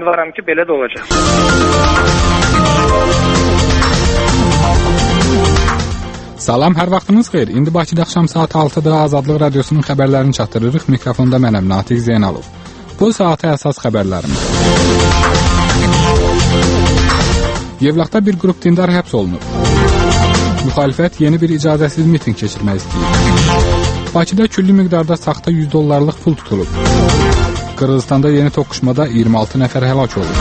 ümidvaram ki, belə də olacaq. Salam, hər vaxtınız xeyir. İndi Bakıda axşam saat 6-da Azadlıq Radiosunun xəbərlərini çatdırırıq. Mikrofonda mənəm, Natiq Zeynalov. Bu saata əsas xəbərlərimiz. Yevlaxda bir qrup dindar həbs olunub. Müxalifət yeni bir icazəsiz miting keçirmək istəyir. Bakıda küllü miqdarda saxta $100 pul tutulub. Qırğızstanda yeni toqquşmada 26 nəfər həlak olub.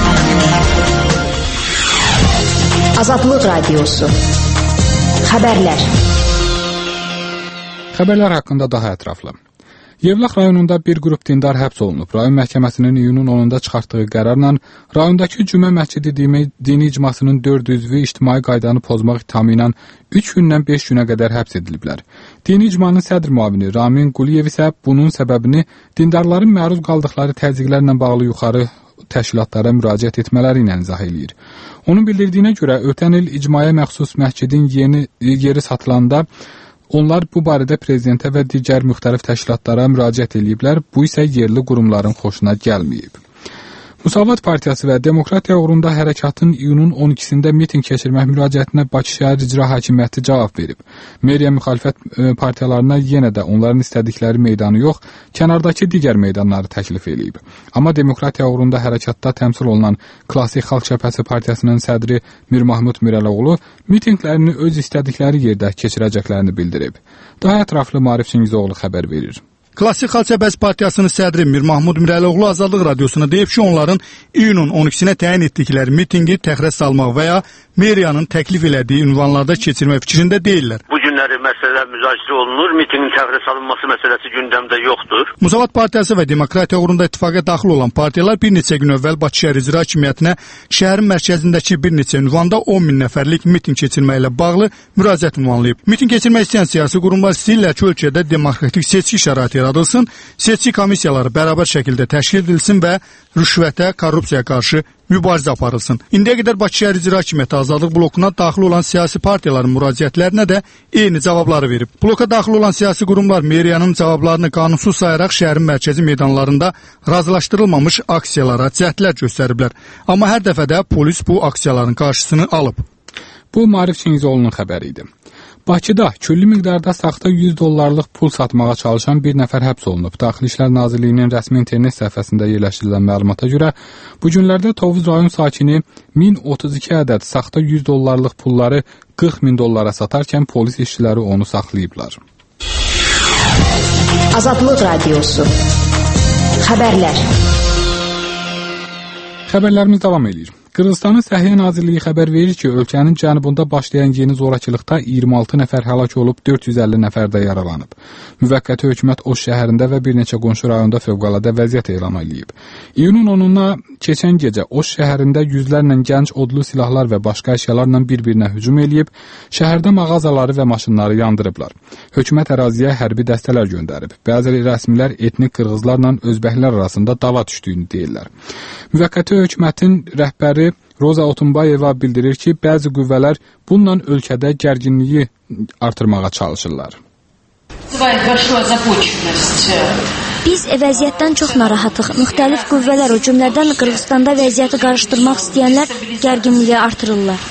Azadlıq Radiosu. Xəbərlər. Xəbərlər haqqında daha ətraflı. Yevlax rayonunda bir qrup dindar həbs olunub. Rayon məhkəməsinin iyunun 10-da çıxartdığı qərarla rayondakı Cümə məscidi dini icmasının 4 üzvü ictimai qaydanı pozmaq ittihamı ilə 3 gündən 5 günə qədər həbs ediliblər. Dini icmanın sədr müavini Ramin Quliyev isə bunun səbəbini dindarların məruz qaldıqları təzyiqlərlə bağlı yuxarı təşkilatlara müraciət etmələri ilə izah edir. Onun bildirdiyinə görə ötən il icmaya məxsus məscidin yeri satılanda onlar bu barədə prezidentə və digər müxtəlif təşkilatlara müraciət ediblər, bu isə yerli qurumların xoşuna gəlməyib. Müsavat Partiyası və Demokratiya uğrunda hərəkatın iyunun 12-sində miting keçirmək müraciətinə Bakı şəhər icra hakimiyyəti cavab verib. Meriya müxalifət partiyalarına yenə də onların istədikləri meydanı yox, kənardakı digər meydanları təklif edib. Amma Demokratiya uğrunda hərəkatda təmsil olunan Klassik Xalq Cəbhəsi Partiyasının sədri Mir Mahmud Mirəloğlu mitinglərini öz istədikləri yerdə keçirəcəklərini bildirib. Daha ətraflı Maarif Çingizoğlu xəbər verir. Klassik Xalq Cəbhəsi Partiyasının sədri Mir Mahmud Mirəloğlu Azadlıq Radiosuna deyib ki, onların iyunun 12-sinə təyin etdikləri mitingi təxirə salmaq və ya meriyanın təklif elədiyi ünvanlarda keçirmək fikrində deyirlər. Bu günləri məsələ müzakirə olunur, mitingin təxirə salınması məsələsi gündəmdə yoxdur. Müsavat Partiyası və Demokratiya uğrunda ittifaqa daxil olan partiyalar bir neçə gün əvvəl Bakı şəhər icra hakimiyyətinə şəhərin mərkəzindəki bir neçə ünvanda 10 min nəfərlik miting keçirməklə bağlı müraciət ünvanlayıb. Miting keçirmək istəyən siyasi qurumlar istəyirlər ki, ölkədə demokratik seçki şəraiti yaradılsın, seçki komissiyaları bərabər şəkildə təşkil edilsin və rüşvətə, korrupsiyaya qarşı mübarizə aparılsın. İndiyə qədər Bakı şəhər icra hakimiyyəti Azadlıq blokuna daxil olan siyasi partiyaların müraciətlərinə də eyni cavabları verib. Bloka daxil olan siyasi qurumlar meriyanın cavablarını qanunsuz sayaraq şəhərin mərkəzi meydanlarında razılaşdırılmamış aksiyalara cəhdlər göstəriblər. Amma hər dəfə də polis bu aksiyaların qarşısını alıb. Bu Maarif Çingizoğlu'nun xəbəri idi. Bakıda küllü miqdarda saxta $100 pul satmağa çalışan bir nəfər həbs olunub. Daxili İşlər Nazirliyinin rəsmi internet səhifəsində yerləşdirilən məlumata görə bu günlərdə Tovuz rayon sakini 1032 ədəd saxta $100 pulları $40.000 satarkən polis işçiləri onu saxlayıblar. Azadlıq Radiosu. Xəbərlər. Xəbərlərimiz davam edir. Qırğızstanın Səhiyyə Nazirliyi xəbər verir ki, ölkənin cənubunda başlayan yeni zorakılıqda 26 nəfər həlak olub, 450 nəfər də yaralanıb. Müvəqqəti hökumət Oş şəhərində və bir neçə qonşu rayonda fövqəladə vəziyyət elan edib. İyunun 10-na keçən gecə Oş şəhərində yüzlərlə gənc odlu silahlar və başqa əşyalarla bir-birinə hücum edib, şəhərdə mağazaları və maşınları yandırıblar. Hökumət əraziyə hərbi dəstələr göndərib. Bəzi rəsmilər etnik qırğızlarla özbəklər arasında dava düşdüyünü deyirlər. Müvəqqəti hökumətin rəhbəri Roza Otunbayeva bildirir ki, bəzi qüvvələr bununla ölkədə gərginliyi artırmağa çalışırlar. Biz vəziyyətdən çox narahatıq. Müxtəlif qüvvələr o cümlədən Qırğızstanda vəziyyəti qarışdırmaq istəyənlər gərginliyi artırırlar.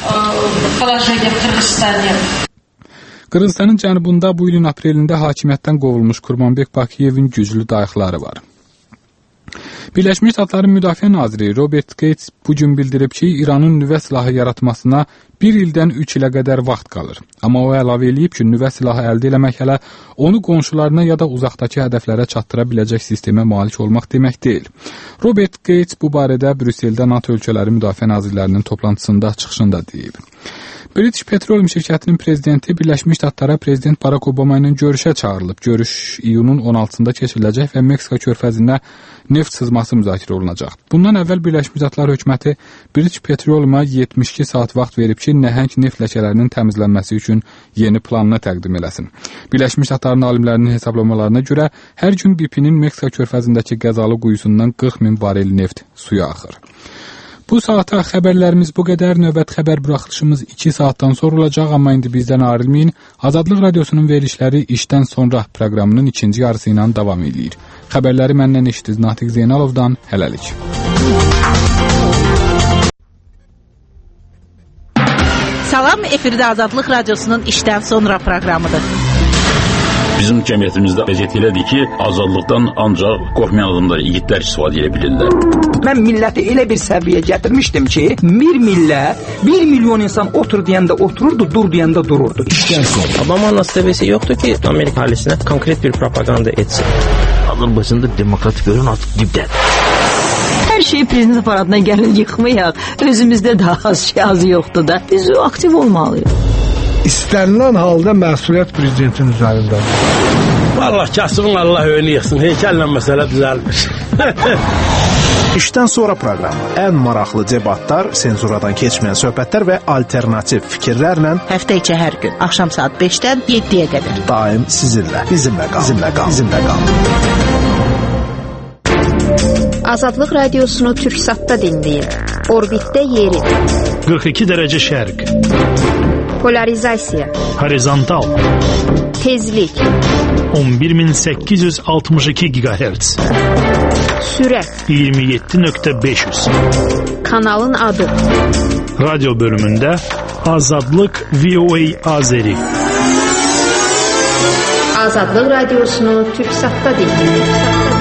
Qırğızstanın cənubunda bu ilin aprelində hakimiyyətdən qovulmuş Kurmanbek Bakıyevin güclü dayıqları var. Birləşmiş Ştatların Müdafiə Naziri Robert Gates bugün bildirib ki, İranın nüvə silahı yaratmasına 1 ildən 3 ilə qədər vaxt qalır. Amma o əlavə edib ki, nüvə silahı əldə etmək hələ onu qonşularına ya da uzaqdakı hədəflərə çatdıra biləcək sistemə malik olmaq demək deyil. Robert Gates bu barədə Brüsseldə NATO ölkələri müdafiə nazirlərinin toplantısında çıxışında deyib. British Petroleum şirkətinin prezidenti Birləşmiş Ştatlara prezident Barack Obama ilə görüşə çağırılıb. Görüş iyunun 16-sında keçiriləcək və Meksika körfəzinə neft sızması müzakirə olunacaq. Bundan əvvəl Birləşmiş Ştatlar hökuməti British Petroleum'a 72 saat vaxt verib ki, nəhəng neft ləkələrinin təmizlənməsi üçün yeni planını təqdim eləsin. Birləşmiş Ştatların alimlərinin hesablamalarına görə hər gün BP-nin Meksika körfəzindəki qəzalı quyusundan 40.000 barel neft suya axır. Bu saata xəbərlərimiz bu qədər. Növbət xəbər buraxılışımız 2 saatdan sonra olacaq, amma indi bizdən ayrılmayın. Azadlıq Radiosunun verilişləri işdən sonra proqramının ikinci yarısı ilə davam edir. Xəbərləri məndən eşitdiniz Natiq Zeynalovdan. Hələlik. Salam, efirdə Azadlıq Radiosunun işdən sonra proqramıdır. Bizim cəmiyyətimizdə vəziyyət elədir ki, azadlıqdan ancaq qorxmayan adamlar, igidlər istifadə edə bilirlər. Mən milləti elə bir səviyyə gətirmişdim ki, bir millət, 1 milyon insan otur deyəndə otururdu, dur deyəndə dururdu. Obama'nın seviyesi yoktu ki Amerika ailesine konkret bir propaganda etsin. Azərbaycanda demokratik görün artıq dibdədir. Hər şeyi prezident aparatına gəlin yıxmayaq. Özümüzdə daha az yoxdur da. Biz aktiv olmalıyıq. İstənilən halda məsuliyyət prezidentin üzərindədir. Vallahi kasıbın Allah önünü yıxsın. Heykəllə məsələ düzəlmir. İşdən sonra proqramı. Ən maraqlı debatlar, senzuradan keçməyən söhbətlər və alternativ fikirlərlə həftə içi hər gün axşam saat 5-dən 7-yə qədər. Daim sizinlə. Bizimlə qal. Bizimlə qal. Bizimlə qal. Azadlıq Radiosunu Türksatda dinləyin. Orbitdə yeri. 42 dərəcə şərq. Polarizasiya. Horizontal. Tezlik. 11862 GHz. Sürət. 27.500. Kanalın adı. Radyo bölümündə Azadlıq VOA Azeri. Azadlıq Radiosunu Türksatda dinləyin.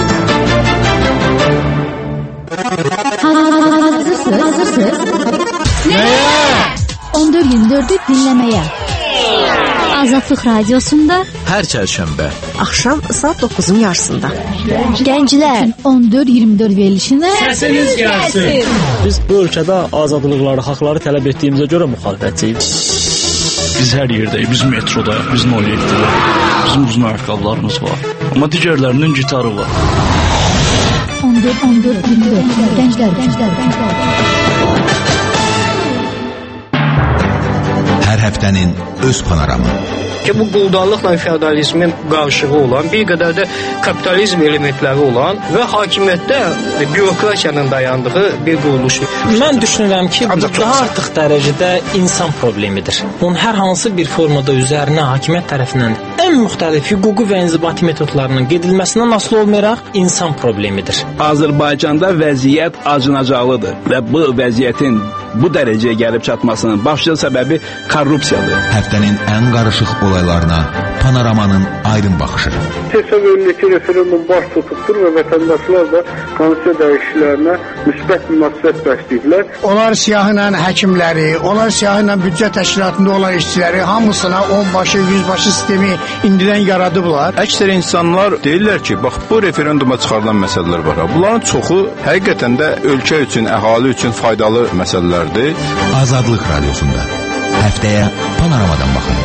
Hazırsınız? Nəyə? 14-24'ü dinləməyə. Azadlıq Radiosunda hər çərşənbə axşam saat 9'un yarısında. Gənclər 14-24 verilişində səsiniz gəlsin. Biz bu ölkədə azadlıqları, haqları tələb etdiyimizə görə müxalifətçiyik. Biz hər yerdəyik, biz metrodayıq, biz 07'də. Bizim uzun ayaqqabılarımız var. Amma digərlərinin gitarı var. 14-24 Gənclər. Hər həftənin öz panoramı. Ki bu quldarlıqla feodalizmin qarışığı olan, bir qədər də kapitalizm elementləri olan və hakimiyyətdə bürokratiyanın dayandığı bir quruluşdur. Mən düşünürəm ki, bu daha artıq dərəcədə insan problemidir. Bunun hər hansı bir formada üzərinə hakimiyyət tərəfindən ən müxtəlif hüquqi və inzibati metodlarının gedilməsindən asılı olmayaraq insan problemidir. Azərbaycanda vəziyyət acınacaqlıdır və bu vəziyyətin bu dərəcəyə gəlib çatmasının başlıca səbəbi korrupsiyadır. Həftənin ən qarışıq olaylarına panoramanın aydın baxışı. Hesab edilir ki, referendum baş tutubdur və vətəndaşlar da konstitusiya dəyişikliklərinə müsbət münasibət bəsləyirlər. Onlar siyahıyla həkimləri, onlar siyahıyla büdcə təşkilatında olan işçiləri hamısına 10 başı, 100 başı sistemi indidən yaradıblar. Əksər insanlar deyirlər ki, bax bu referenduma çıxarılan məsələlər var. Bunların çoxu həqiqətən də ölkə üçün, əhali üçün faydalı məsələlərdir. Azadlıq Radiosunda həftəyə panoramadan baxın.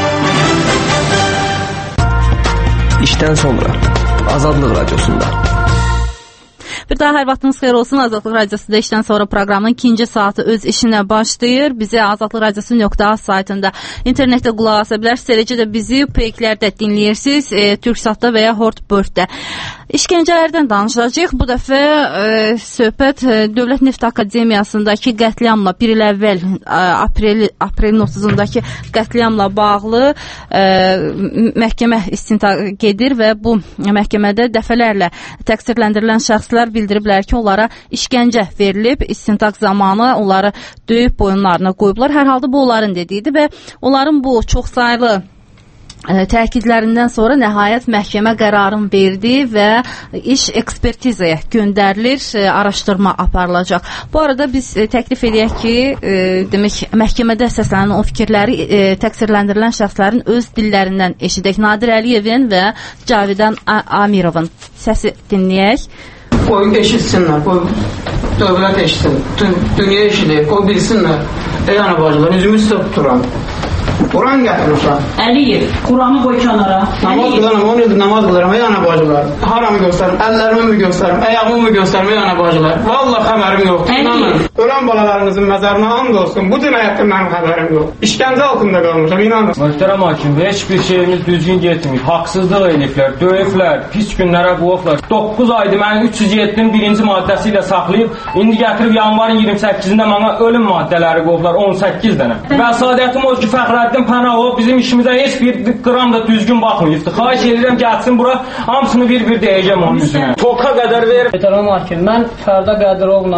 İşdən sonra Azadlıq Radiosunda. Bir daha hər vaxtınız xeyir olsun. Azadlıq Radiosu'da işdən sonra proqramın ikinci saatı öz işinə başlayır. Bizi azadlıqradiosu.az saytında internetdə qulaq asa bilərsiniz. Eləcə də bizi peyklərdə dinləyirsiniz. Türksatda və ya Hortbörtdə. İşgəncələrdən danışacağıq. Bu dəfə söhbət Dövlət Neft Akademiyasındakı qətliamla, bir il əvvəl aprelin 30-undakı qətliamla bağlı məhkəmə istintaq gedir və bu məhkəmədə dəfələrlə təqsirləndirilən şəxslər bildiriblər ki, onlara işgəncə verilib, istintaq zamanı onları döyüb boyunlarına qoyublar. Hər halda bu onların dediyidir və onların bu çoxsaylı təkidlərindən sonra nəhayət məhkəmə qərarını verdi və iş ekspertizaya göndərilir, araşdırma aparılacaq. Bu arada biz təklif edək ki, demək, məhkəmədə səslənən o fikirləri təqsirləndirilən şəxslərin öz dillərindən eşidək. Nadir Əliyevin və Cavidan Amirovun səsi dinləyək. Qoy eşitsinlər, qoy dövlət eşitsin, dünya eşidir, qoy bilsinlər. Ey ana bacılar, üzümü sizə tuturam. Quran gətirirsən. Əliyev, Quranı qoy kənara. Namaz qılaram, 10 ildir namaz qılaram, ey ana bacılar. Haramı göstərim, əllərimi mi göstərim, əyağımı göstərim, ey ana bacılar. Vallahi xəbərim yoxdur. İnanın. Ölən balalarınızın məzarına and olsun, bu cinayətdən mənim xəbərim yox. İşgəncə altında qalmışam, inanın. Möhtərəm hakim, heç bir şeyimiz düzgün getmir. Haqsızlıq ediblər, döyüblər, pis günlərə qovublar. 9 aydır məni 307-nin 1-ci maddəsi ilə saxlayıb, indi gətirib yanvarın 28-də mənə ölüm maddələri qovublar, 18 dənə. Və sadətim o ki, Fəxrəddin Pənahov bizim işimizə heç bir qram da düzgün baxmayıbdır. Xahiş edirəm gəlsin bura, hamısını bir-bir deyəcəm onun üzünə. Toka qədər ver. Möhtərəm hakim, mən Fərdə Qədirovla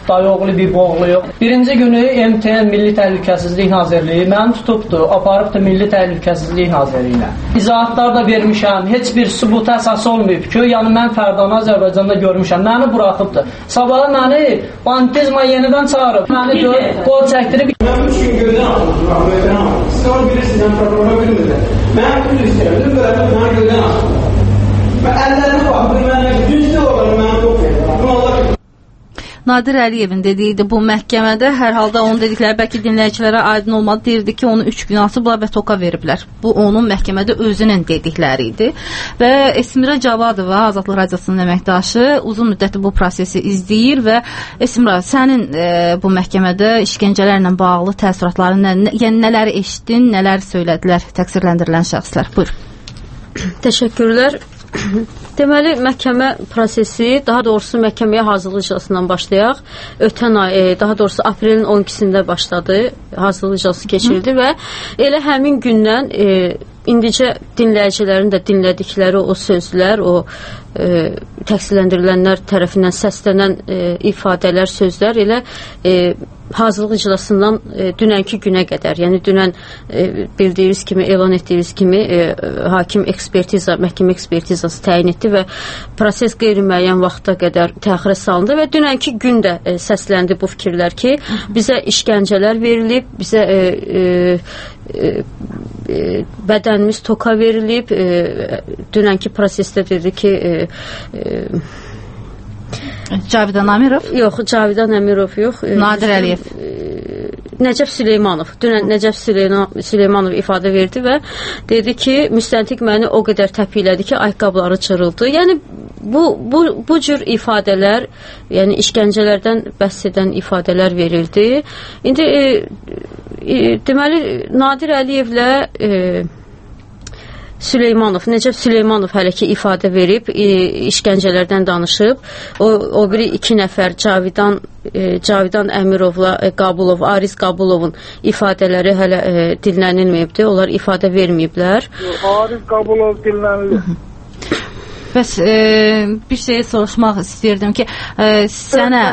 dayı oğlu, bir oğlu yox. Birinci günü MTN Milli Təhlükəsizlik Nazirliyi məni tutubdu, aparıbdı Milli Təhlükəsizlik Nazirliyinə. İzahatlar da vermişəm, heç bir sübuta əsas olmayıb ki, yəni mən Fərdanı Azərbaycanda görmüşəm, məni buraxıbdı. Sabahı məni banditizma yenidən çağırıb, məni qol çəkdirib. Mən 3 gün göldən atmışım, siz onu bilirsiniz, mən prokurora bilmirəm. Mən düz istəyirəm, mən göldən atmışım. Və əllərimə baxıb, mən düz olarım, mən yox edirəm. Nadir Əliyevin dediyi bu məhkəmədə hər halda onun dedikləri bəlkə dinləyicilərə aydın olmadı. Deyirdi ki, onu 3 gün asıblar və toka veriblər. Bu onun məhkəmədə özünün dedikləri idi. Və Esmira Cavadova, Azadlıq Radiosunun əməkdaşı, uzun müddətdir bu prosesi izləyir və Esmira, sənin bu məhkəmədə işgəncələrlə bağlı təəssüratların yəni nələri eşitdin, nələr söylədilər təqsirləndirilən şəxslər? Buyur. Təşəkkürlər. Deməli, məhkəmə prosesi, daha doğrusu məhkəməyə hazırlıq iclasından başlayaq. Ötən ay, daha doğrusu aprelin 12-sində başladı, hazırlıq iclası keçirildi və elə həmin gündən indicə dinləyicilərin də dinlədikləri o sözlər, o təqsirləndirilənlər tərəfindən səslənən ifadələr, sözlər elə hazırlıq iclasından dünənki günə qədər, yəni dünən bildiyiniz kimi, elan etdiyiniz kimi hakim ekspertiza, məhkəmə ekspertizası təyin etdi və proses qeyri-müəyyən vaxta qədər təxirə salındı və dünənki gün də səsləndi bu fikirlər ki, bizə işgəncələr verilib, bizə bədənimiz toka verilib, dünənki prosesdə dedi ki, Cavidan Əmirov? Yox, Cavidan Əmirov yox. Nadir Əliyev. Nəcəf Süleymanov. Dünən Nəcəf Süleymanov ifadə verdi və dedi ki, müstəntiq məni o qədər təpiklədi ki, ayaqqabıları çırıldı. Yəni bu cür ifadələr, yəni işgəncələrdən bəhs edən ifadələr verildi. İndi deməli Nadir Əliyevlə Nəcəf Süleymanov hələ ki ifadə verib, işgəncələrdən danışıb. O biri 2 nəfər Cavidan Əmirovla Qabulov, Ariz Qabulovun ifadələri hələ dinlənilməyibdir. Onlar ifadə verməyiblər. Ariz Qabulov dinlənilib. Bəs bir şeyi soruşmaq istəyirdim ki, sənə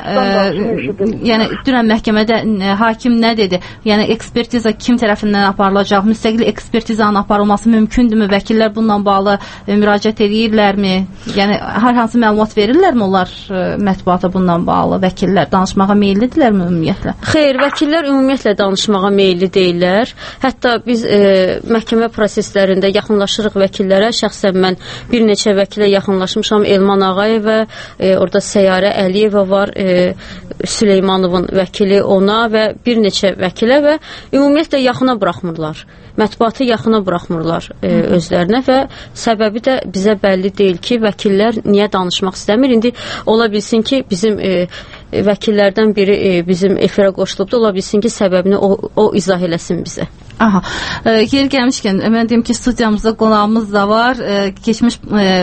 yəni dünən məhkəmədə hakim nə dedi? Yəni ekspertiza kim tərəfindən aparılacaq? Müstəqil ekspertizanın aparılması mümkündürmü? Vəkillər bununla bağlı müraciət edirlərmi? Yəni hər hansı məlumat verirlərmi onlar mətbuata bununla bağlı? Vəkillər danışmağa meyillidirlərmi ümumiyyətlə? Xeyr, vəkillər ümumiyyətlə danışmağa meyilli deyirlər. Hətta biz məhkəmə proseslərində yaxınlaşırıq vəkillərə. Şəxsən mən bir neçə vəkilə yaxınlaşmışam. Elman Ağayev və orada Səyyarə Əliyeva var, Süleymanovun vəkili ona və bir neçə vəkilə və ümumiyyətlə yaxına buraxmırlar. Mətbuatı yaxına buraxmırlar özlərinə və səbəbi də bizə bəlli deyil ki, vəkillər niyə danışmaq istəmir. İndi ola bilsin ki, bizim vəkillərdən biri bizim efirə qoşulubdur, ola bilsin ki, səbəbini o izah eləsin bizə. Aha, yeri gəlmişkən, mən deyim ki, studiyamızda qonağımız da var. Keçmiş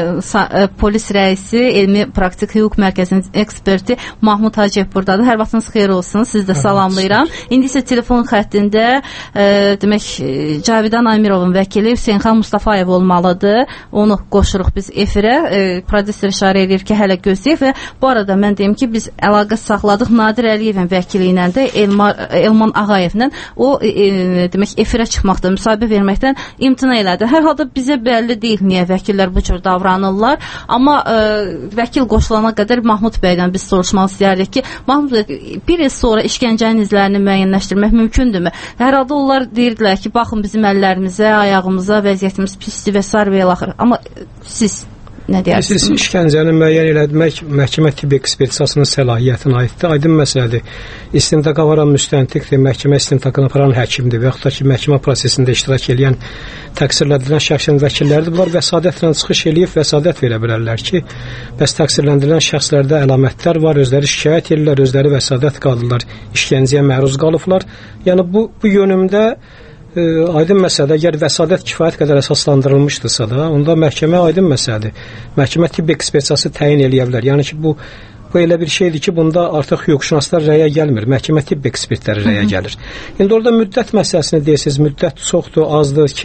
polis rəisi, elmi praktik hüquq mərkəzinin eksperti Mahmud Hacıyev buradadır. Hər vaxtınız xeyir olsun, siz də salamlayıram. İndi isə telefon xəttində demək, Cavidan Əmirovun vəkili Hüseynxan Mustafayev olmalıdır. Onu qoşuruq biz efirə. Prodüser işarə edir ki, hələ gözləyək və bu arada mən deyim ki, biz əlaqə saxladıq Nadir Əliyevin vəkili ilə də Elman Ağayevlə. O demək, efirə çıxmaqda, müsahibə verməkdən imtina elədi. Hər halda bizə bəlli deyil niyə vəkillər bu cür davranırlar. Amma vəkil qoşulana qədər Mahmud bəydən biz soruşmaq istəyərdik ki, Mahmud bəy, bir il sonra işgəncənin izlərini müəyyənləşdirmək mümkündürmü? Hər halda onlar deyirdilər ki, baxın bizim əllərimizə, ayağımıza, vəziyyətimiz pisdir və s. və ilaxır. Amma siz nə deyirsiniz? Siz işgəncəni müəyyən eləmək məhkəmə tibbi ekspertizasının səlahiyyətinə aiddir. Aydın məsələdir. İstintaqa varan müstəntiqdir, məhkəmə istintaqını aparan həkimdir və yaxud da ki, məhkəmə prosesində iştirak edən təqsirləndirilən şəxsin vəkilləridir. Bunlar vəsadətlə çıxış eləyib vəsadət verə bilərlər ki, bəs təqsirləndirilən şəxslərdə əlamətlər var, özləri şikayət edirlər, özləri vəsadət qalırlar, işgəncəyə məruz qalıblar. Yəni bu yönümdə aydın məsələdir. Əgər vəsadət kifayət qədər əsaslandırılmışdırsa da, onda məhkəmə aydın məsələdir. Məhkəmə tibbi ekspertizası təyin eləyə bilər. Yəni ki, bu elə bir şeydir ki, bunda artıq hüquqşünaslar rəyə gəlmir. Məhkəmə tibbi ekspertləri rəyə gəlir. İndi orada müddət məsələsini deyirsiniz, müddət çoxdur, azdır,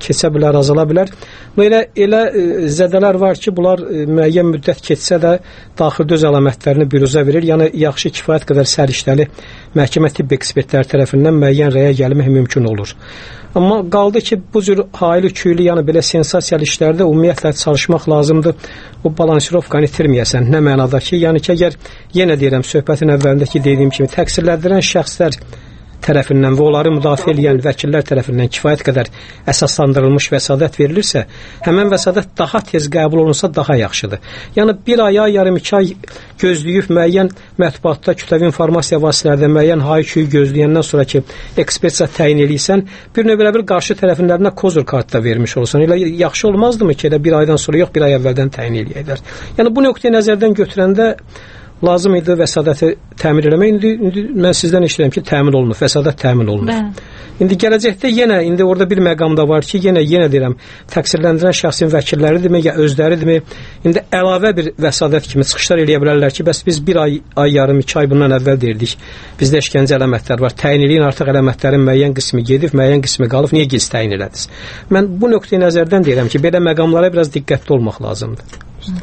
keçə bilər, azala bilər. Elə zədələr var ki, bunlar müəyyən müddət keçsə də daxildə öz əlamətlərini büruzə verir. Yəni yaxşı kifayət qədər səriştəli məhkəmə tibb ekspertləri tərəfindən müəyyən rəyə gəlmək mümkün olur. Amma qaldı ki, bu cür hayli küylü, yəni belə sensasiyalı işlərdə ümumiyyətlə çalışmaq lazımdır. O balansirovkanı itirməyəsən. Nə mənada ki, yəni ki, əgər yenə deyirəm, söhbətin əvvəlindəki dediyim kimi təqsirləndirən şəxslər tərəfindən və onları müdafiə edən vəkillər tərəfindən kifayət qədər əsaslandırılmış vəsadət verilirsə, həmən vəsadət daha tez qəbul olunsa daha yaxşıdır. Yəni bir ay, yarım 2 ay gözləyib müəyyən mətbuatda, kütləvi informasiya vasitələrdə müəyyən hay-küyü gözləyəndən sonra ki, ekspertiza təyin eləyirsən, bir növ bir qarşı tərəfinlərinə kozur kart da vermiş olsan. Elə yaxşı olmazdımı ki, elə bir aydan sonra yox, bir ay əvvəldən təyin eləyəklər. Yəni bu nöqteyi nəzərdən götürəndə lazım idi vəsadəti təmin eləmək. İndi mən sizdən eşidirəm ki, təmin olunur, vəsadət təmin olunur. İndi gələcəkdə yenə, indi orada bir məqamda var ki, yenə deyirəm, təqsirləndirən şəxsin vəkilləridirmi, ya özləridirmi, indi əlavə bir vəsadət kimi çıxışlar eləyə bilərlər ki, bəs biz bir ay, yarım, 2 ay bundan əvvəl deyirdik, bizdə işgəncə əlamətlər var, təyin eləyin, artıq əlamətlərin müəyyən qismi gedib, müəyyən qismi qalıb, niyə giz təyin elədiniz? Mən bu nöqteyi nəzərdən deyirəm ki, belə məqamlara biraz diqqətli olmaq lazımdır.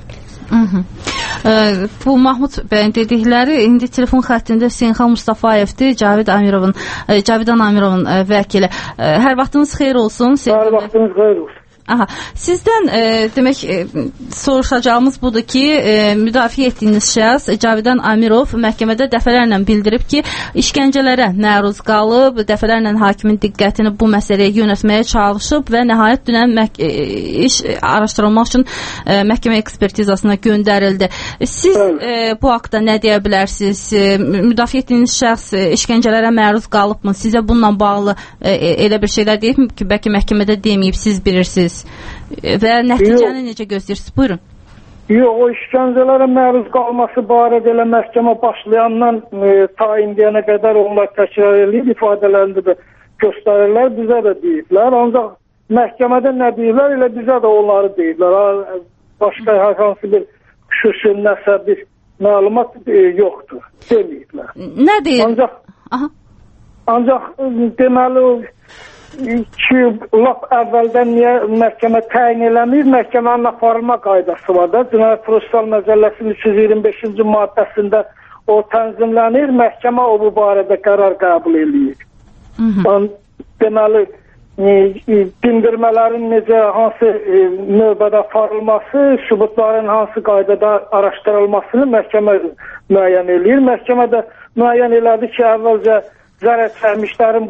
Bu Mahmud bəyin dedikləri indi telefon xəttində Hüseynxan Mustafayevdir, Cavidan Amirovun vəkili. Hər vaxtınız xeyir olsun. Hər vaxtınız xeyir olsun. Aha, sizdən demək soruşacağımız budur ki, müdafiə etdiyiniz şəxs Cavidan Amirov məhkəmədə dəfələrlə bildirib ki, işgəncələrə məruz qalıb, dəfələrlə hakimin diqqətini bu məsələyə yönəltməyə çalışıb və nəhayət dünən iş araşdırılmaq üçün məhkəmə ekspertizasına göndərildi. Siz bu haqda nə deyə bilərsiniz? Müdafiə etdiyiniz şəxs işgəncələrə məruz qalıbmı? Sizə bununla bağlı elə bir şeylər deyibmi ki, bəlkə məhkəmədə deməyib, siz bilirsiniz? Və nəticəni necə gözləyirsiniz? Buyurun. Yox, o işgəncələrə məruz qalması barədə elə məhkəmə başlayandan ta indiyənə qədər onlar təkrar edib, ifadələrində də göstərirlər, bizə də deyiblər. Ancaq məhkəmədə nə deyirlər, elə bizə də onları deyiblər. Başqa hər hansı bir xüsusi nəsə bir məlumat yoxdur, deməyiblər. Nə deyir? Ancaq deməli ki, lap əvvəldən niyə məhkəmə təyin eləmir? Məhkəmənin aparılma qaydası var da. Cinayət Prosessual Məcəlləsinin 325-ci maddəsində o tənzimlənir. Məhkəmə o bu barədə qərar qəbul eləyir. Deməli, dindirmələrin necə, hansı növbədə aparılması, sübutların hansı qaydada araşdırılmasını məhkəmə müəyyən eləyir. Məhkəmə də müəyyən elədi ki, əvvəlcə zərər çəkmişlərin,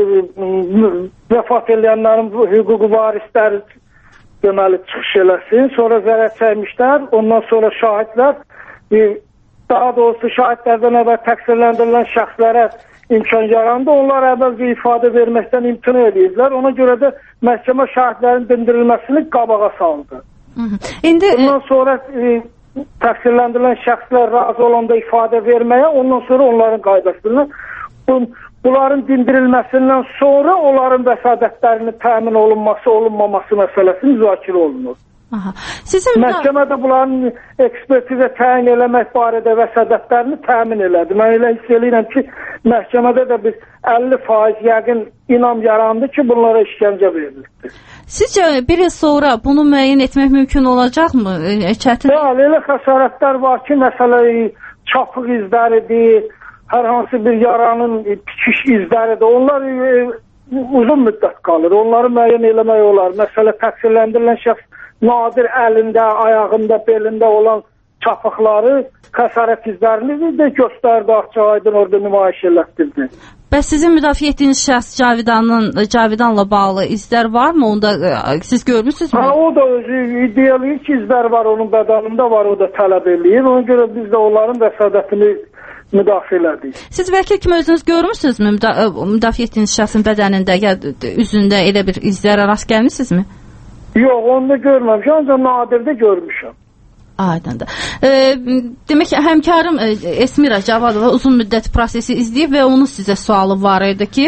vəfat edənlərin hüquqi varisləri deməli çıxış eləsin. Sonra zərər çəkmişlər, ondan sonra şahidlər, daha doğrusu şahidlərdən əvvəl təqsirləndirilən şəxslərə imkan yarandı. Onlar əvvəlcə ifadə verməkdən imtina edirlər. Ona görə də məhkəmə şahidlərin dindirilməsini qabağa saldı. Ondan sonra təqsirləndirilən şəxslər razı olanda ifadə verməyə, ondan sonra onların qaydasını bunların dindirilməsindən sonra onların vəsadətlərinin təmin olunması, olunmaması məsələsi müzakirə olunur. Məhkəmədə bunların ekspertizə təyin eləmək barədə vəsadətlərini təmin elədi. Mən elə hiss edirəm ki, məhkəmədə də biz 50% yəqin inam yarandı ki, bunlara işgəncə verildi. Sizcə bir il sonra bunu müəyyən etmək mümkün olacaqmı? Bəli, elə xəsarətlər var ki, məsələ çapıq izləridir, hər hansı bir yaranın tikiş izləridir. Onlar uzun müddət qalır. Onları müəyyən eləmək olar. Məsələ təqsirləndirilən şəxs nadir əlində, ayağında, belində olan çapıqları, xəsarət izlərini də göstərdi, açıq aydın orada nümayiş elətdirdi. Bəs sizin müdafiə etdiyiniz şəxs Cavidanla bağlı izlər varmı? Onda siz görmüsünüzmü? O da özü iddia eləyir ki, izlər var, onun bədənində var, o da tələb eləyir. Ona görə biz də onların vəsadətini müdafiə elədik. Siz vəkil kimi özünüz görmüsünüzmü müdafiə etdiyiniz şəxsin bədənində ya üzündə elə bir izlərə rast gəlmişsinizmi? Yox, onu da görməmişəm, ancaq nadirdə görmüşəm. Aydındır. Demək ki, həmkarım Esmira Cavadova uzun müddət prosesi izləyib və onun sizə sualı var idi ki,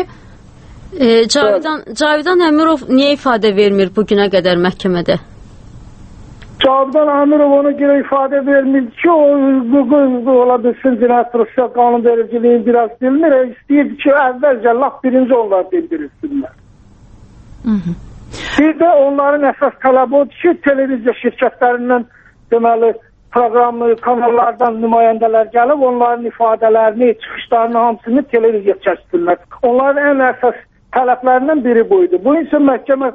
Cavidan Əmirov niyə ifadə vermir bugünə qədər məhkəmədə? Cavidan Əmirov ona görə ifadə vermir ki, o ola bilsin cinayət prosessual qanunvericiliyin biraz bilmir. İstəyirdi ki, əvvəlcə laf birinci onlar dindirilsinlər. Bir də onların əsas tələbi odur ki, televiziya şirkətlərindən deməli proqramlı kanallardan nümayəndələr gəlib onların ifadələrini, çıxışlarını hamısını televiziya çəksinlər. Onların ən əsas tələblərindən biri buydu. Bu üçün məhkəmə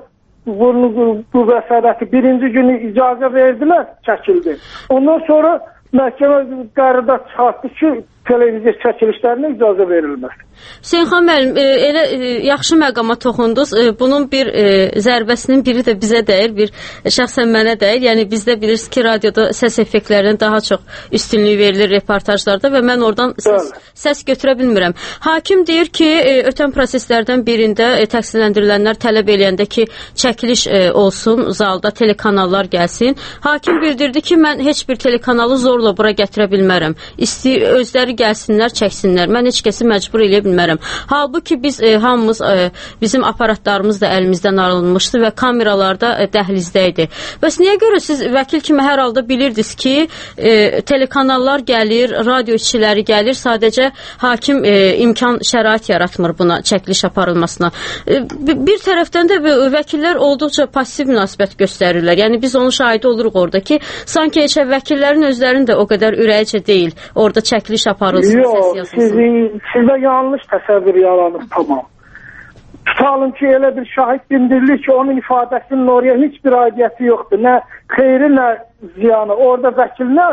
bu vəsədəti birinci günü icazə verdilər, çəkildi. Ondan sonra məhkəmə qərarda çıxartdı ki, televiziya çəkilişlərinə icazə verilməz. Hüseyn xan müəllim, elə yaxşı məqama toxundunuz. Bunun bir zərbəsinin biri də bizə dəyir, bir şəxsən mənə dəyir. Yəni bizdə bilirsiniz ki, radioda səs effektlərinə daha çox üstünlük verilir reportajlarda və mən oradan səs götürə bilmirəm. Hakim deyir ki, ötən proseslərdən birində təqsirləndirilənlər tələb eləyəndə ki, çəkiliş olsun, zalda telekanallar gəlsin. Hakim bildirdi ki, mən heç bir telekanalı zorla bura gətirə bilmərəm. Özləri gəlsinlər, çəksinlər. Mən heç kəsi məcbur eləyə bilmərəm. Halbuki biz hamımız, bizim aparatlarımız da əlimizdən alınmışdı və kameralarda dəhlizdə idi. Bəs niyə görə siz vəkil kimi hər halda bilirdiniz ki, telekanallar gəlir, radio işçiləri gəlir, sadəcə hakim imkan, şərait yaratmır buna, çəkiliş aparılmasına. Bir tərəfdən də vəkillər olduqca pasiv münasibət göstərirlər. Yəni biz onun şahidi oluruq orada ki, sanki heç vəkillərin özlərinin də o qədər ürəyicə deyil, orada çəkiliş aparılsın, səs yazılsın. Sizdə yanlış təsəvvür yaranıb, tamam. Tutalım ki, elə bir şahid bildirilir ki, onun ifadəsinin oraya heç bir aidiyyəti yoxdur. Nə xeyri, nə ziyanı. Orada vəkil nə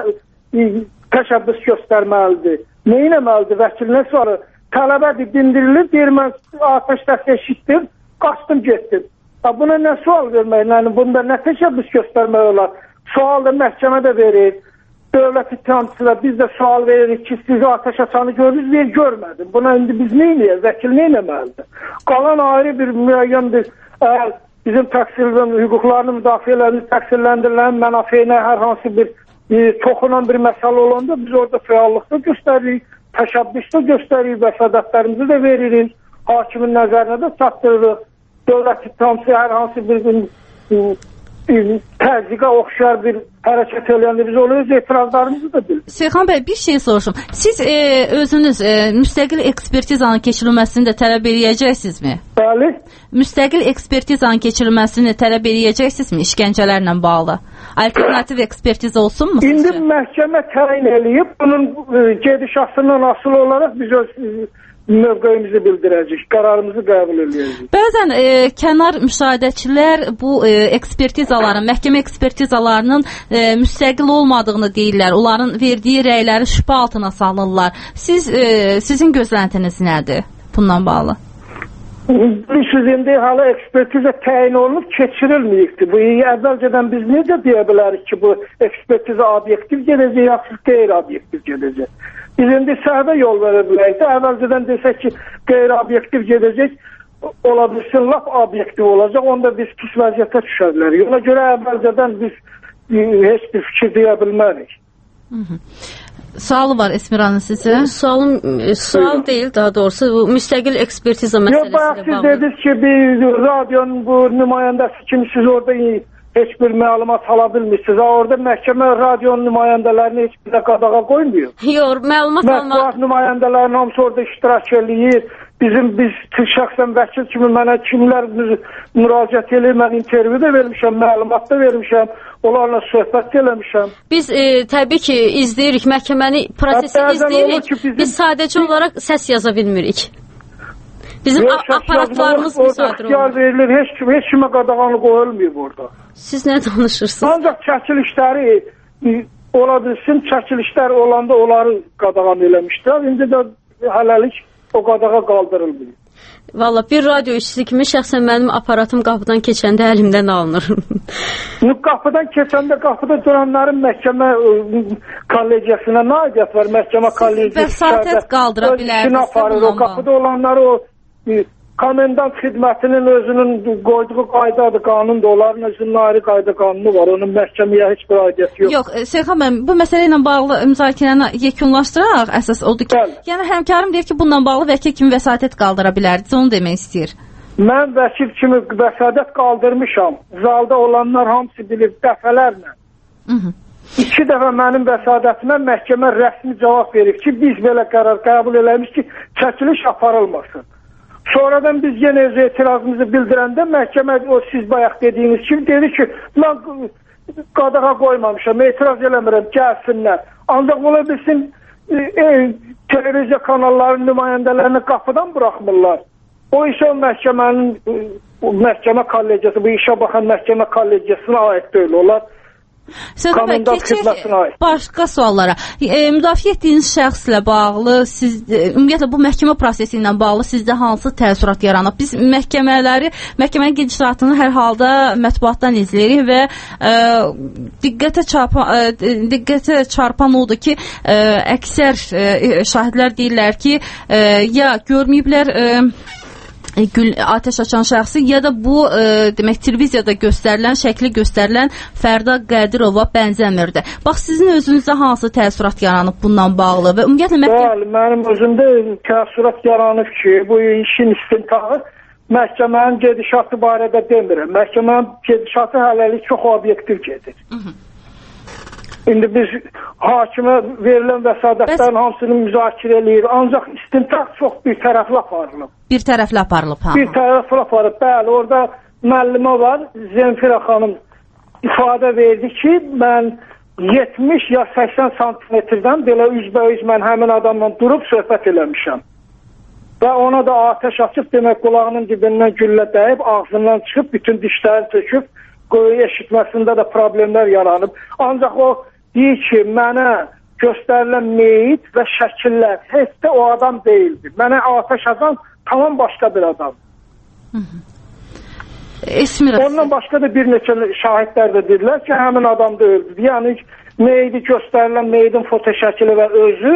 təşəbbüs göstərməlidir? Nə eləməlidir vəkilinə sonra? Tələbədir, bildirilir, deyir, mən atəş dəstə eşitdim, qaçdım, getdim. Buna nə sual vermək? Yəni, bunda nə təşəbbüs göstərmək olar? Sual da məhkəmə də verir. Dövlət ittihamçısına biz də sual veririk ki, siz ateş açanı görürüz, görmədim. Buna indi biz nə eləyək? Vəkil nə eləməlidir? Qalan ayrı bir müəyyəndir. Əgər bizim təqsirlərin, hüquqlarını, müdafiələrini təqsirləndirilən mənafeyinə hər hansı bir toxunan bir məsələ olanda biz orada fəallıqda göstəririk, təşəbbüsdə göstəririk, vəsədətlərimizi də veririk, hakimin nəzərinə də çatdırırıq. Dövlət ittihamçısı hər hansı bir təzyiqə oxşar bir hərəkət eləyəndə biz onu öz etirazlarımızı da bilirik. Seyxan bəy, bir şey soruşum. Siz özünüz müstəqil ekspertizanın keçirilməsini də tələb eləyəcəksinizmi? Bəli. Müstəqil ekspertizanın keçirilməsini tələb eləyəcəksinizmi işgəncələrlə bağlı? Alternativ ekspertiza olsunmu sizcə? İndi məhkəmə təyin eləyib, bunun gedişatından asılı olaraq biz öz mövqeyimizi bildirəcək, qərarımızı qəbul edəcək. Bəzən kənar müşahidəçilər bu ekspertizaların, məhkəmə ekspertizalarının müstəqil olmadığını deyirlər. Onların verdiyi rəyləri şübhə altına salırlar. Sizin gözləntiniz nədir bununla bağlı? Siz indi hala ekspertiza təyin olunub, keçirilməyibdir. Bu əvvəlcədən biz necə deyə bilərik ki, bu ekspertiza obyektiv gedəcək, yaxşı qeyri-obyektiv gedəcək. Biz indi səhvə yol verə bilərik. Əvvəlcədən desək ki, qeyri-obyektiv gedəcək, ola bilsin, lap obyektiv olacaq, onda biz pis vəziyyətə düşə bilərik. Ona görə əvvəlcədən biz heç bir fikir deyə bilmərik. Sualı var Esmiranın sizə? Sual deyil, daha doğrusu bu müstəqil ekspertiza məsələsi ilə bağlı. Siz dediniz ki, bir radionun bu nümayəndəsi kimi siz orada heç bir məlumat ala bilmirsiniz. Orada məhkəmə radionun nümayəndələrini heç bir qadağa qoymuyor. Yox, məlumat almaq... Mətbuat nümayəndələrinin hamısı orada iştirak eləyir. Biz şəxsən vəkil kimi mənə kimlər müraciət eləyir, mən intervyu da vermişəm, məlumat da vermişəm, onlarla söhbət eləmişəm. Biz təbii ki, izləyirik, məhkəməni, prosesi izləyirik, biz sadəcə olaraq səs yaza bilmirik. Bizim aparatlarımız müsadir olur. Verilir, heç kimə qadağanı qoyulmuyor burada. Siz nə danışırsınız? Ancaq çəkilişləri ola bilsin, çəkilişlər olanda onları qadağan eləmişlər. İndi də hələlik o qadağa qaldırılmıyor. Valla bir radio işçisi kimi şəxsən mənim aparatım qapıdan keçəndə əlimdən alınır. Qapıdan keçəndə qapıda duranların məhkəmə kollegiyasına nə aidiyyət var? Məhkəmə kollegiyası vəsatət qaldıra bilərdir. O qapıda olanları o komendant xidmətinin özünün qoyduğu qaydadır, qanundur. Onların özünün ayrı qayda qanunu var. Onun məhkəməyə heç bir aidiyyəti yox. Yox, Seyxan bəy, bu məsələ ilə bağlı müzakirəni yekunlaşdıraq. Əsas odur ki, yəni həmkarım deyir ki, bununla bağlı vəkil kimi vəsatət qaldıra bilərdi. Onu demək istəyir. Mən vəkil kimi vəsatət qaldırmışam. Zalda olanlar hamısı bilir dəfələrlə. 2 dəfə mənim vəsadətimə məhkəmə rəsmi cavab verib ki, biz belə qərar qəbul eləmiş ki, çəkiliş aparılmasın. Sonradan biz yenə öz etirazımızı bildirəndə məhkəmə o siz bayaq dediyiniz kimi dedi ki, mən qadağa qoymamışam, etiraz eləmirəm, gəlsinlər. Ancaq ola bilsin televiziya kanallarının nümayəndələrini qapıdan buraxmırlar. O isə məhkəmə kollegiyası, bu işə baxan məhkəmə kollegiyasına aid deyil. Onlar Sədə keçək başqa suallara. Müdafiə etdiyiniz şəxslə bağlı, siz ümumiyyətlə bu məhkəmə prosesi ilə bağlı sizdə hansı təəssürat yaranıb? Biz məhkəmənin gedişatını hər halda mətbuatdan izləyirik və diqqətə çarpan odur ki, əksər şahidlər deyirlər ki, ya görməyiblər atəş açan şəxsi, ya da bu demək televiziyada göstərilən, şəkli göstərilən Fərda Qədirova bənzəmirdi. Bax, sizin özünüzdə hansı təəssürat yaranıb bundan bağlı və ümumiyyətlə Bəli, mənim özümdə təəssürat yaranıb ki, bu işin istintahı məhkəmənin gedişatı barədə demirəm. Məhkəmənin gedişatı hələlik çox obyektiv gedir. İndi biz hakimə verilən vəsadətlərin hamısını müzakirə edirik. Ancaq istintaq çox bir tərəfli aparılıb. Bir tərəfli aparılıb, ha? Bir tərəfli aparılıb, bəli. Orada müəllimə var, Zemfira xanım ifadə verdi ki, mən 70 ya 80 santimetrdən belə üzbəüz mən həmin adamla durub söhbət eləmişəm. Və ona da atəş açıb, demək qulağının dibindən güllə dəyib, ağzından çıxıb, bütün dişləri töküb, qoyu eşitməsində də problemlər yaranıb. Ancaq o deyir ki, mənə göstərilən meyit və şəkillər heç də o adam deyildi. Mənə atəş açan tamam başqa bir adam. Ondan başqa da bir neçə şahidlər də dedilər ki, həmin adam da öldü. Yəni meyidi göstərilən meyidin fotoşəkili və özü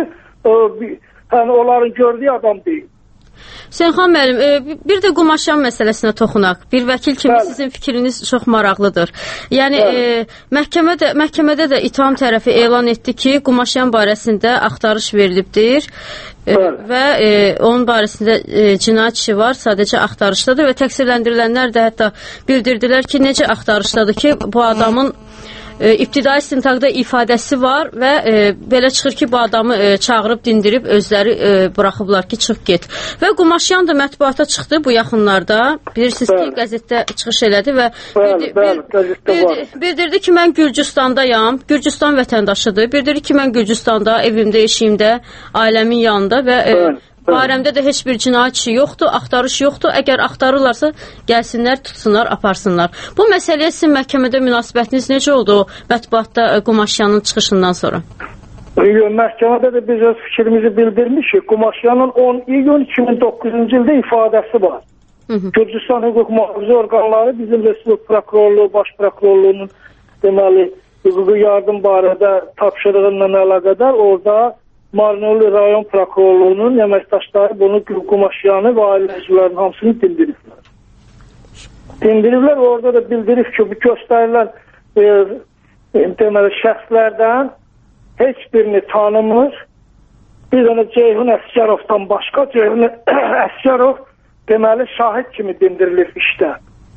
onların gördüyü adam deyil. Sənxan müəllim, bir də Qumaşyan məsələsinə toxunaq. Bir vəkil kimi sizin fikriniz çox maraqlıdır. Yəni məhkəmədə də ittiham tərəfi elan etdi ki, Qumaşyan barəsində axtarış verilibdir və onun barəsində cinayət işi var, sadəcə axtarışdadır və təqsirləndirilənlər də hətta bildirdilər ki, necə axtarışdadır ki, bu adamın İbtidai istintaqda ifadəsi var və belə çıxır ki, bu adamı çağırıb dindirib özləri buraxıblar ki, çıx get. Və Qumaşyan da mətbuata çıxdı bu yaxınlarda. Bilirsiniz ki, qəzetdə çıxış elədi və bildirdi ki, mən Gürcüstandayam, Gürcüstan vətəndaşıdır. Bildirdi ki, mən Gürcüstanda, evimdə, eşiyimdə, ailəmin yanında və barəmdə də heç bir cinayət işi yoxdur, axtarış yoxdur. Əgər axtarırlarsa, gəlsinlər, tutsunlar, aparsınlar. Bu məsələyə sizin məhkəmədə münasibətiniz necə oldu mətbuatda Qumaşyanın çıxışından sonra? Məhkəmədə də biz öz fikrimizi bildirmişik. Qumaşyanın 10 iyun 2009-cu ildə ifadəsi var. Gürcüstan hüquq mühafizə orqanları bizim Respublika prokurorluğu, baş prokurorluğunun deməli hüquqi yardım barədə tapşırığıyla əlaqədar orada Marnoli rayon prokurorluğunun əməkdaşları bunu Qumaşyanı və ailə üzvlərinin hamısını dindiriblər. Dindiriblər, orada da bildirib ki, bu göstərilən deməli şəxslərdən heç birini tanımır. Bir dənə Ceyhun Əsgərovdan başqa Ceyhun Əsgərov deməli şahid kimi dindirilir işdə.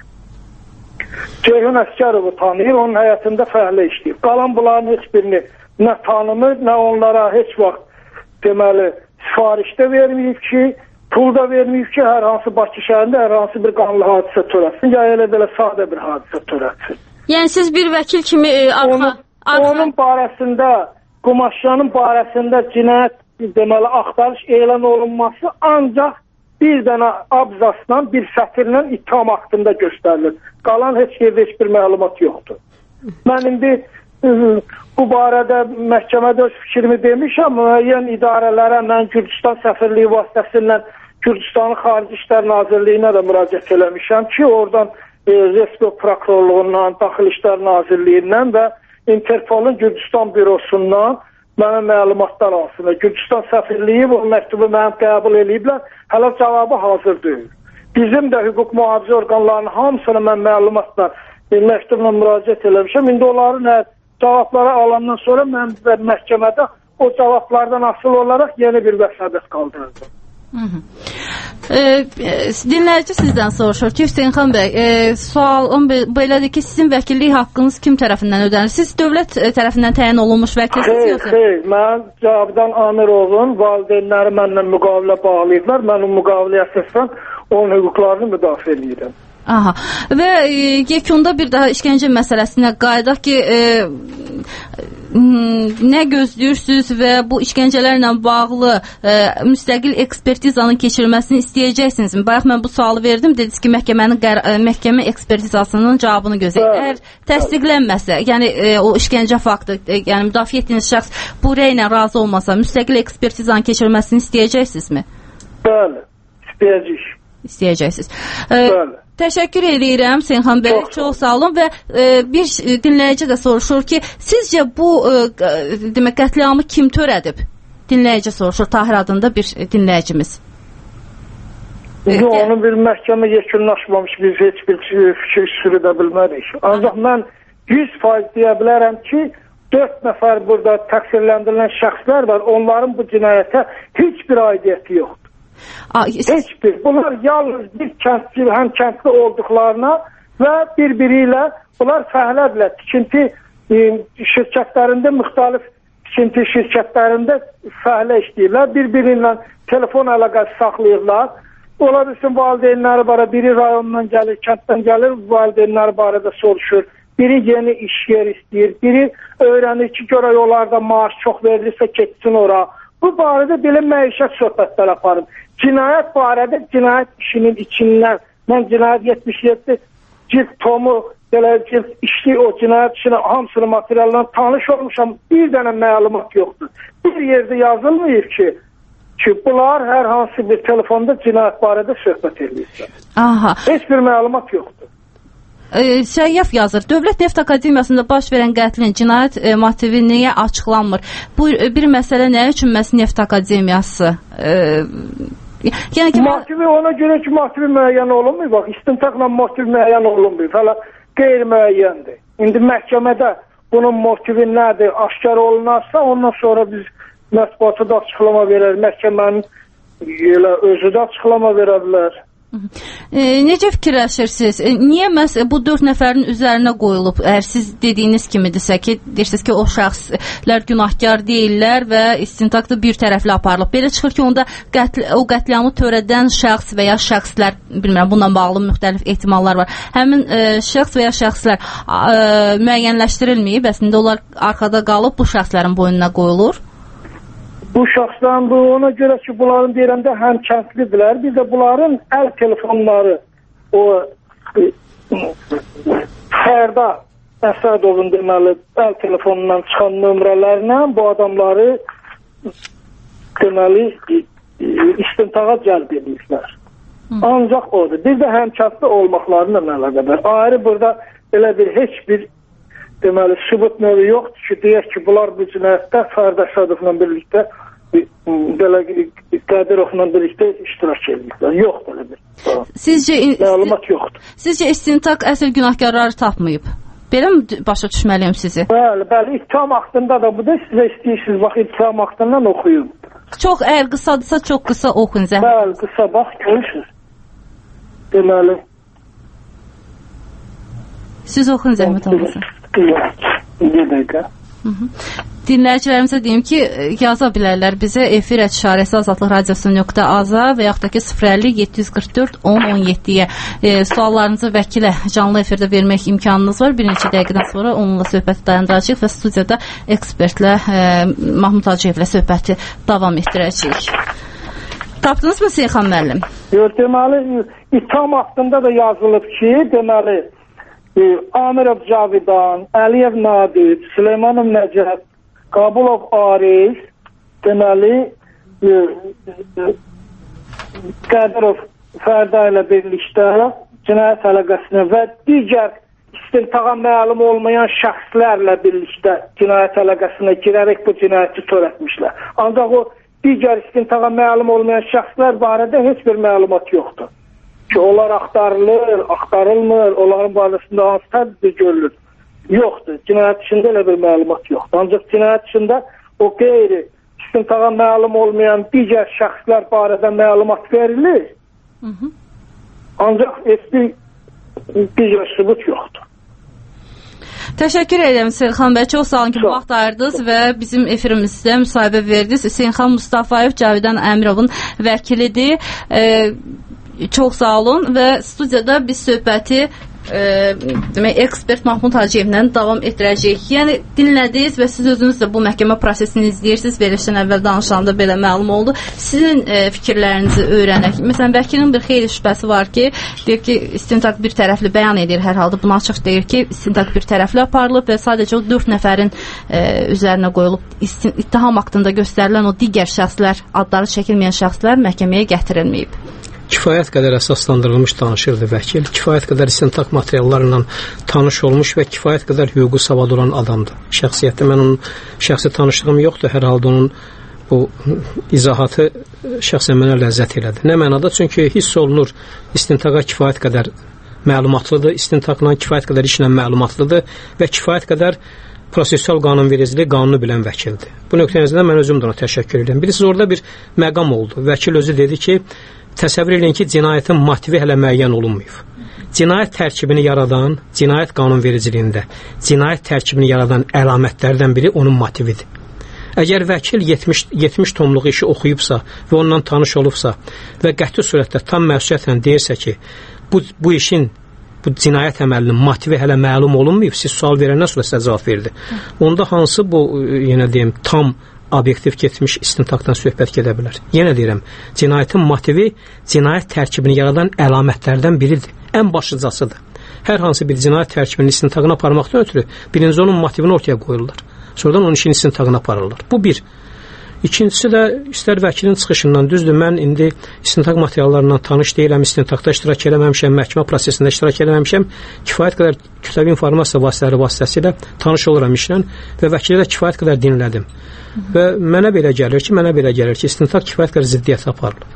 Ceyhun Əsgərovu tanıyır, onun həyatında fəhlə işləyir. Qalan bunların heç birini nə tanımır, nə onlara heç vaxt deməli sifarişdə verməyib ki, pul da verməyib ki, hər hansı Bakı şəhərində hər hansı bir qanlı hadisə törətsin, ya elə belə sadə bir hadisə törətsin. Yəni siz bir vəkil kimi onun barəsində, Qumaşyanın barəsində cinayət deməli axtarış elan olunması ancaq bir dənə abzasla, bir sətirlə ittiham haqqında göstərilir. Qalan heç yerdə heç bir məlumat yoxdur. Mən indi bu barədə məhkəmədə öz fikrimi demişəm, müəyyən idarələrə mən Gürcüstan səfirliyi vasitəsilə Gürcüstanın Xarici İşlər Nazirliyinə də müraciət eləmişəm ki, oradan Respublika prokurorluğundan, Daxili İşlər Nazirliyindən və Interpolun Gürcüstan bürosundan mənə məlumatlar alsınlar. Gürcüstan səfirliyi bu məktubu mənim qəbul ediblər, hələ cavabı hazır deyil. Bizim də hüquq mühafizə orqanlarının hamısına mən məlumatla məktubla müraciət eləmişəm. İndi onların cavabları alandan sonra mən məhkəmədə o cavablardan asıl olaraq yeni bir vəsatət qaldıracağım. Dinləyici sizdən soruşur ki, Hüseynxan bəy, sual belədir ki, sizin vəkillik haqqınız kim tərəfindən ödənir? Siz dövlət tərəfindən təyin olunmuş vəkilsiniz yoxsa? Xeyr, mən Cavidan Amirovun valideynləri mənlə müqavilə bağlayıblar. Mən o müqaviləyə əsasən onun hüquqlarını müdafiə edirəm. Aha. Və yekunda bir daha işgəncə məsələsinə qayıdaq ki, nə gözləyirsiniz və bu işgəncələrlə bağlı müstəqil ekspertizanın keçirilməsini istəyəcəksinizmi? Bayaq mən bu sualı verdim, dediniz ki, məhkəmə ekspertizasının cavabını gözləyir. Əgər təsdiqlənməsə, yəni o işgəncə faktı, yəni müdafiə etdiyiniz şəxs bu rəylə razı olmasa, müstəqil ekspertizanın keçirilməsini istəyəcəksinizmi? Bəli, istəyəcəksiniz. Bəli. Təşəkkür edirəm Seyxan bəy, çox sağ olun və bir dinləyici də soruşur ki, sizcə bu demək qətliamı kim törədib? Dinləyici soruşur, Tahir adında bir dinləyicimiz. Onun bir məhkəmə yekunlaşmamış, biz heç bir fikir sürüdə bilmərik. Ancaq mən 100% deyə bilərəm ki, 4 nəfər burada təqsirləndirilən şəxslər var, onların bu cinayətə heç bir aidiyyəti yoxdur. Heç bir. Bunlar yalnız bir kəndli, həm kəndli olduqlarına və bir-biri ilə bunlar fəhlədirlər. Tikinti şirkətlərində, müxtəlif tikinti şirkətlərində fəhlə işləyirlər. Bir-biri ilə telefon əlaqəsi saxlayırlar. Ola bilsin valideynləri bara, biri rayondan gəlir, kənddən gəlir, valideynləri barədə soruşur. Biri yeni iş yer istəyir, biri öyrənir ki, görə yollarda maaş çox verilirsə keçsin ora. Bu barədə belə məişət söhbətlər aparım. Cinayət barədə cinayət işinin içindən, mən cinayət 77 cilt tomu, belə cilt işli o cinayət işinin hamısını materialından tanış olmuşam, bir dənə məlumat yoxdur. Bir yerdə yazılmıyıb ki, bunlar hər hansı bir telefonda cinayət barədə söhbət edirlər. Heç bir məlumat yoxdur. Səyyaf yazır, Dövlət Neft Akademiyasında baş verən qətlin cinayət motivi niyə açıqlanmır? Bu bir məsələ nə üçün məhz Neft Akademiyası? Motivi ona görə ki, motivi müəyyən olunmuyor. Bax, istintaqla motiv müəyyən olunmuyor. Hələ qeyri-müəyyəndir. İndi məhkəmədə bunun motivi nədir? Aşkar olunarsa, ondan sonra biz mətbuata da açıqlama verər. Məhkəmənin özü də açıqlama verə bilər. Necə fikirləşirsiniz? Niyə məhz bu 4 nəfərin üzərinə qoyulub? Əgər siz dediyiniz kimidirsə ki, deyirsiniz ki, o şəxslər günahkar deyirlər və istintaq da bir tərəfli aparılıb. Belə çıxır ki, onda o qətliamı törədən şəxs və ya şəxslər, bilmirəm, bununla bağlı müxtəlif ehtimallar var. Həmin şəxs və ya şəxslər müəyyənləşdirilməyib, əslində onlar arxada qalıb bu şəxslərin boynuna qoyulur. Bu şəxsdən bu ona görə ki, bunların deyirəndə həm kəndlidirlər, bir də bunların əl telefonları, o Fərda Əsədovun deməli əl telefonundan çıxan nömrələrlə bu adamları deməli istintaqa cəlb edirlər. Ancaq odur. Bir də həm kəndli olmaqlarına əlaqədar. Ayrı burada belə bir heç bir deməli sübut növü yoxdur ki, deyək ki, bunlar bu cinayətdə Fərda Əsədovla birlikdə belə Qədirovla birlikdə iştirak edirlər. Yox belə bir. Məlumat yoxdur. Sizcə istintaq əsl günahkarları tapmayıb? Belə mi başa düşməliyim sizi? Bəli, ittiham aktında da bu da sizə istəyirsiniz, bax, ittiham aktından oxuyun. Çox əgər qısadırsa, çox qısa oxuyun zəhmət. Bəli, qısa, bax, görürsünüz. Deməli. Siz oxuyun zəhmət olmasın. Bir dəqiqə. Dinləyicilərimizə deyim ki, yaza bilərlər bizə efir @şarəsi azadlıq radiosu.az-a və yaxud da ki 050-744-1017-yə suallarınızı vəkilə canlı efirdə vermək imkanınız var. Bir neçə dəqiqədən sonra onunla söhbəti dayandıracağıq və studiyada ekspertlə Mahmud Hacıyevlə söhbəti davam etdirəcəyik. Tapdınızmı Seyxan müəllim? Yox, deməli ittiham haqqında da yazılıb ki, deməli Amirov Cavidan, Əliyev Nadir, Süleymanov Nəcəf, Qabulov Arif, deməli Qədirov Fərda ilə birlikdə cinayət əlaqəsinə və digər istintaqa məlum olmayan şəxslərlə birlikdə cinayət əlaqəsinə girərək bu cinayəti törətmişlər. Ancaq o digər istintaqa məlum olmayan şəxslər barədə heç bir məlumat yoxdur. Ki, onlar axtarılır, axtarılmır, onların barəsində hansı tədbir görülür? Yoxdur. Cinayət içində elə bir məlumat yoxdur. Ancaq cinayət içində o qeyri istintaqa məlum olmayan digər şəxslər barədə məlumat verilir. Ancaq heç bir digər sübut yoxdur. Təşəkkür edirəm Seyxan bəy. Çox sağ olun ki, vaxt ayırdınız və bizim efirimizdə müsahibə verdiniz. Seyxan Mustafayev Cavidan Əmirovun vəkilidir. Çox sağ olun və studiyada biz söhbəti demək ekspert Mahmud Hacıyevlə davam etdirəcəyik. Yəni dinlədiniz və siz özünüz də bu məhkəmə prosesini izləyirsiniz. Verilişdən əvvəl danışanda belə məlum oldu. Sizin fikirlərinizi öyrənək. Məsələn, vəkilin bir xeyli şübhəsi var ki, deyir ki, istintaq bir tərəfli bəyan edir hər halda. Buna açıq deyir ki, istintaq bir tərəfli aparılıb və sadəcə o 4 nəfərin üzərinə qoyulub ittiham haqqında göstərilən o digər şəxslər, adları çəkilməyən şəxslər məhkəməyə gətirilməyib. Kifayət qədər əsaslandırılmış danışırdı vəkil, kifayət qədər istintaq materiallarla tanış olmuş və kifayət qədər hüququ savad olan adamdır. Şəxsiyyətdə mən onun şəxsi tanışlığım yoxdur, hər halda onun bu izahatı şəxsən mənə ləzzət elədi. Nə mənada? Çünki hiss olunur istintaqa kifayət qədər məlumatlıdır, istintaqla kifayət qədər işlə məlumatlıdır və kifayət qədər prosessual qanunvericiliyi, qanunu bilən vəkildir. Bu nöqtənizdən mən özüm də ona təşəkkür edirəm. Bilirsiniz, orada bir məqam oldu. Vəkil özü dedi ki, təsəvvür edin ki, cinayətin motivi hələ müəyyən olunmayıb. Cinayət tərkibini yaradan, cinayət qanunvericiliyində cinayət tərkibini yaradan əlamətlərdən biri onun motividir. Əgər vəkil 70 tomluq işi oxuyubsa və ondan tanış olubsa və qəti surətdə tam məsuliyyətlə deyirsə ki, bu işin, bu cinayət əməlinin motivi hələ məlum olunmayıb, siz sual verəndən sonra sizə cavab verdi. Onda hansı bu, yenə deyim, tam obyektiv getmiş istintaqdan söhbət gedə bilər. Yenə deyirəm, cinayətin motivi cinayət tərkibini yaradan əlamətlərdən biridir. Ən başlıcasıdır. Hər hansı bir cinayət tərkibinin istintaqına aparmaqdan ötürü birinci onun motivini ortaya qoyurlar. Sonradan onun işin istintaqına aparırlar. Bu bir. İkincisi də istər vəkilin çıxışından, düzdür, mən indi istintaq materiallarından tanış deyiləm, istintaqda iştirak eləməmişəm, məhkəmə prosesində iştirak eləməmişəm, kifayət qədər kütləvi informasiya vasitələri vasitəsilə tanış oluram işlə və vəkili də kifayət qədər dinlədim. Və mənə belə gəlir ki, istintaq kifayət qədər ziddiyyət aparılır.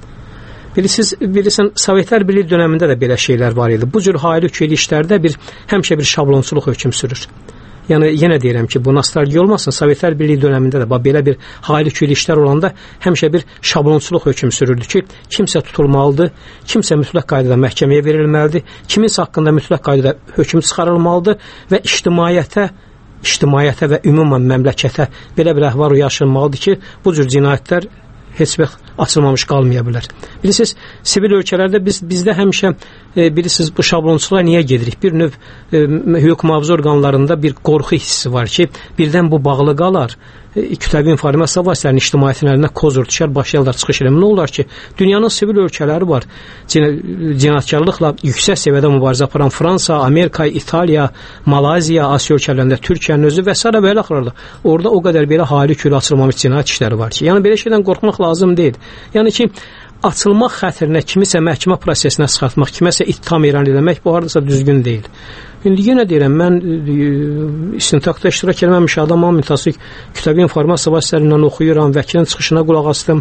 Bilirsən, Sovetlər Birliyi dönəmində də belə şeylər var idi. Bu cür hayli hüküli işlərdə həmişə bir şablonçuluq hökm sürür. Yəni, yenə deyirəm ki, bu nostalgiya olmasın, Sovetlər Birliyi dönəmində də belə bir hayli hüküli işlər olanda həmişə bir şablonçuluq hökm sürürdü ki, kimsə tutulmalıdır, kimsə mütləq qaydada məhkəməyə verilməlidir, kiminsə haqqında mütləq qaydada hökm çıxarılmalıdır və ictimaiyyətə və ümumən məmləkətə belə əhval yaşanmalıdır ki, bu cür cinayətlər heç vaxt açılmamış qalmaya bilər. Bilirsiniz, sivil ölkələrdə bizdə həmişə bilirsiniz, bu şablonçuluğa niyə gedirik? Bir növ hüquq mühafizə orqanlarında bir qorxu hissi var ki, birdən bu bağlı qalar, kütləvi informasiya vasitələrinin ictimaiyyətin əlinə kozur düşər, başlayarlar çıxış eləmə. Nə olar ki, dünyanın sivil ölkələri var. Cinayətkarlıqla yüksək səviyyədə mübarizə aparan Fransa, Amerika, İtaliya, Malaziya, Asiya ölkələrində, Türkiyənin özü və s. belə axırlar. Orada o qədər belə hali külə açılmamış cinayət işləri var ki, yəni belə şeydən qorxmaq lazım deyil. Yəni ki, açılmaq xətrinə kimisə məhkəmə prosesinə çıxartmaq, kiməsə ittiham elan eləmək bu hardasa düzgün deyil. İndi yenə deyirəm, mən istintaqda iştirak eləməmiş adamam, müntəsib kütləvi informasiya vasitələrindən oxuyuram, vəkilin çıxışına qulaq asdım.